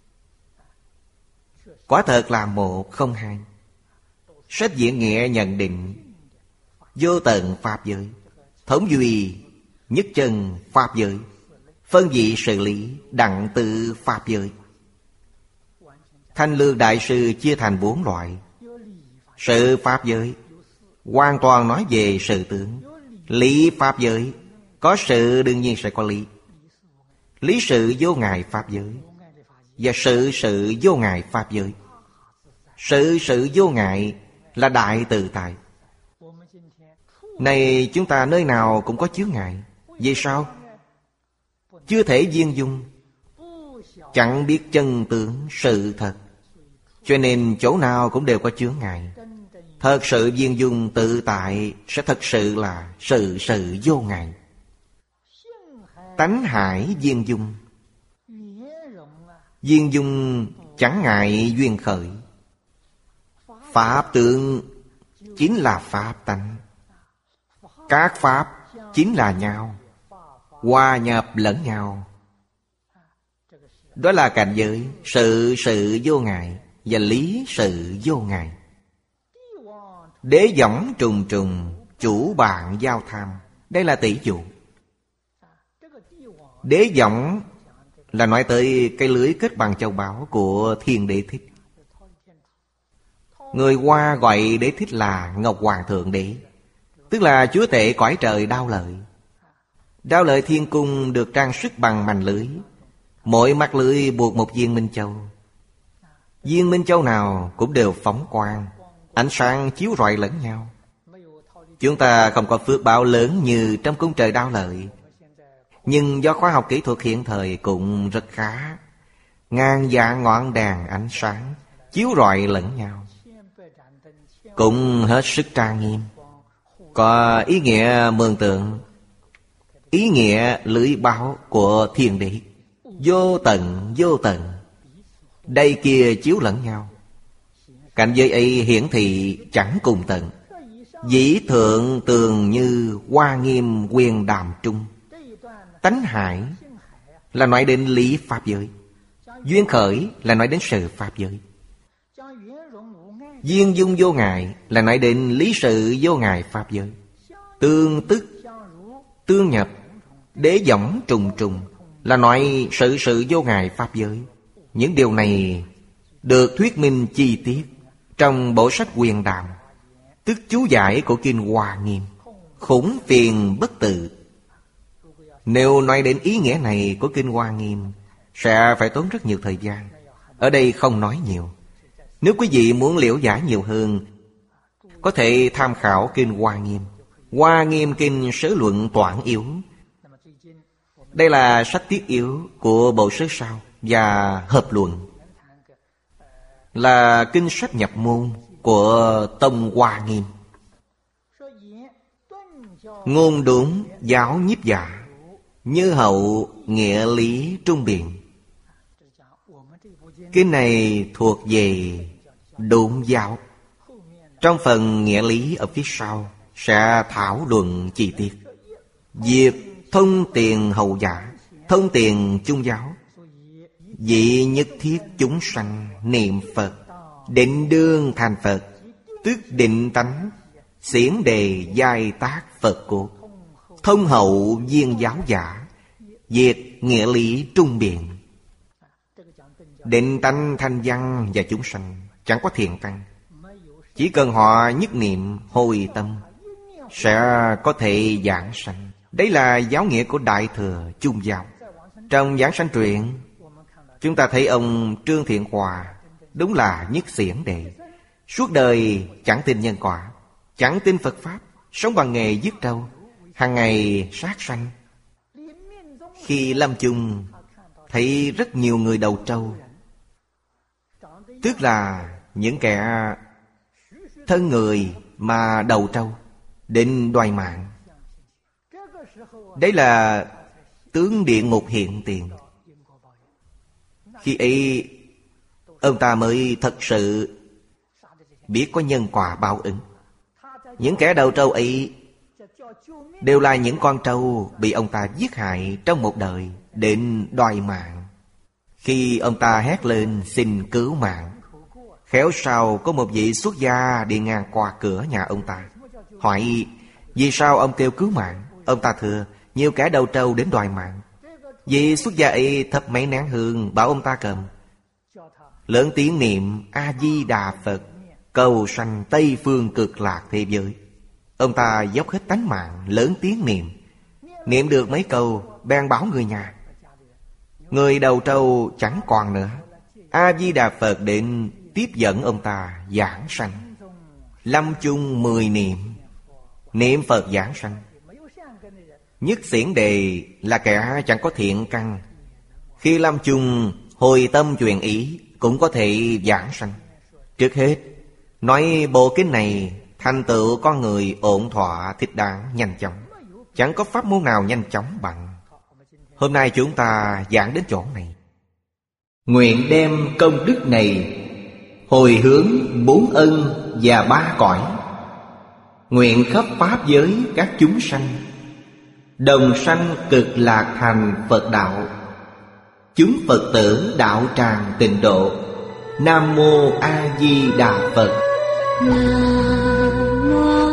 Quả thật là một không hai. Sách Diễn Nghĩa nhận định vô tận pháp giới, thống duy nhất chân pháp giới, phân vị sự lý đặng tự pháp giới. Thanh Lương Đại Sư chia thành bốn loại. Sự pháp giới hoàn toàn nói về sự tướng. Lý pháp giới có sự đương nhiên sẽ có lý. Lý sự vô ngại pháp giới và sự sự vô ngại pháp giới. Sự sự vô ngại là đại tự tại. Này chúng ta nơi nào cũng có chướng ngại. Vì sao? Chưa thể viên dung, chẳng biết chân tướng sự thật, cho nên chỗ nào cũng đều có chướng ngại. Thật sự viên dung tự tại sẽ thật sự là sự sự vô ngại. Tánh hải viên dung. Viên dung chẳng ngại duyên khởi. Pháp tượng chính là pháp tánh. Các pháp chính là nhau, hòa nhập lẫn nhau. Đó là cảnh giới sự sự vô ngại và lý sự vô ngại. Đế võng trùng trùng, chủ bạn giao tham. Đây là tỷ dụ. Đế võng là nói tới cái lưới kết bằng châu báu của Thiên Đế Thích. Người Hoa gọi Đế Thích là Ngọc Hoàng Thượng Đế, tức là chúa tể cõi trời Đao Lợi. Đao Lợi Thiên Cung được trang sức bằng mành lưới, mỗi mặt lưới buộc một viên minh châu. Viên minh châu nào cũng đều phóng quang, ánh sáng chiếu rọi lẫn nhau. Chúng ta không có phước báo lớn như trong cung trời Đao Lợi, nhưng do khoa học kỹ thuật hiện thời cũng rất khá. Ngàn vạn ngọn đèn ánh sáng chiếu rọi lẫn nhau, cũng hết sức trang nghiêm, có ý nghĩa mường tượng, ý nghĩa lưới báo của Thiên Đế. Vô tận vô tận, đây kia chiếu lẫn nhau. Cảnh giới ấy hiển thị chẳng cùng tận. Dĩ thượng tường như Hoa Nghiêm quyền đàm trung. Tánh hải là nói đến lý pháp giới, duyên khởi là nói đến sự pháp giới, viên dung vô ngại là nói đến lý sự vô ngại pháp giới. Tương tức tương nhập, đế võng trùng trùng là nói sự sự vô ngại pháp giới. Những điều này được thuyết minh chi tiết trong bộ sách Quyền Đàm, tức chú giải của Kinh Hoa Nghiêm. Khủng phiền bất tự. Nếu nói đến ý nghĩa này của Kinh Hoa Nghiêm sẽ phải tốn rất nhiều thời gian. Ở đây không nói nhiều. Nếu quý vị muốn liễu giải nhiều hơn, có thể tham khảo Kinh Hoa Nghiêm, Hoa Nghiêm Kinh Sớ Luận Toản Yếu. Đây là sách thiết yếu của bộ Sớ Sao và Hợp Luận, là kinh sách nhập môn của Tông Hoa Nghiêm. Ngôn đúng giáo nhiếp giả, như hậu nghĩa lý trung biện. Kinh này thuộc về độn giáo. Trong phần nghĩa lý ở phía sau sẽ thảo luận chi tiết. Việc thông tiền hậu giả, thông tiền trung giáo, vị nhất thiết chúng sanh niệm Phật, định đương thành Phật, tức định tánh, xiển đề giai tác Phật cốt. Thông hậu viên giáo giả, việc nghĩa lý trung biện. Định tánh thanh văn và chúng sanh chẳng có thiện căn, chỉ cần họ nhất niệm hồi tâm sẽ có thể giảng sanh. Đấy là giáo nghĩa của Đại Thừa Trung Giáo. Trong Giảng Sanh Truyện, chúng ta thấy ông Trương Thiện Hòa đúng là nhất xiển đề. Suốt đời chẳng tin nhân quả, chẳng tin Phật Pháp, sống bằng nghề giết trâu, hàng ngày sát sanh. Khi lâm chung thấy rất nhiều người đầu trâu, tức là những kẻ thân người mà đầu trâu, định đoạt mạng. Đấy là tướng địa ngục hiện tiền. Khi ấy ông ta mới thật sự biết có nhân quả báo ứng. Những kẻ đầu trâu ấy đều là những con trâu bị ông ta giết hại trong một đời, định đoạt mạng. Khi ông ta hét lên xin cứu mạng, khéo sau có một vị xuất gia đi ngang qua cửa nhà ông ta, hỏi vì sao ông kêu cứu mạng. Ông ta thưa nhiều kẻ đầu trâu đến đoạt mạng. Vị xuất gia ấy thắp mấy nén hương bảo ông ta cầm, lớn tiếng niệm A Di Đà Phật, cầu sanh Tây Phương Cực Lạc thế giới. Ông ta dốc hết tánh mạng lớn tiếng niệm. Niệm được mấy câu bèn bảo người nhà. Người đầu trâu chẳng còn nữa. A Di Đà Phật đến tiếp dẫn ông ta giảng sanh. Lâm chung mười niệm, niệm Phật giảng sanh. Nhất xiển đề là kẻ chẳng có thiện căn, khi lâm chung hồi tâm truyền ý cũng có thể giảng sanh. Trước hết nói bộ kinh này thành tựu con người ổn thỏa thích đáng nhanh chóng, chẳng có pháp môn nào nhanh chóng bằng. Hôm nay chúng ta giảng đến chỗ này. Nguyện đem công đức này hồi hướng bốn ân và ba cõi, nguyện khắp pháp giới các chúng sanh đồng sanh cực lạc thành Phật đạo. Chúng Phật tử đạo tràng tịnh độ. Nam mô A Di Đà Phật. Nam mô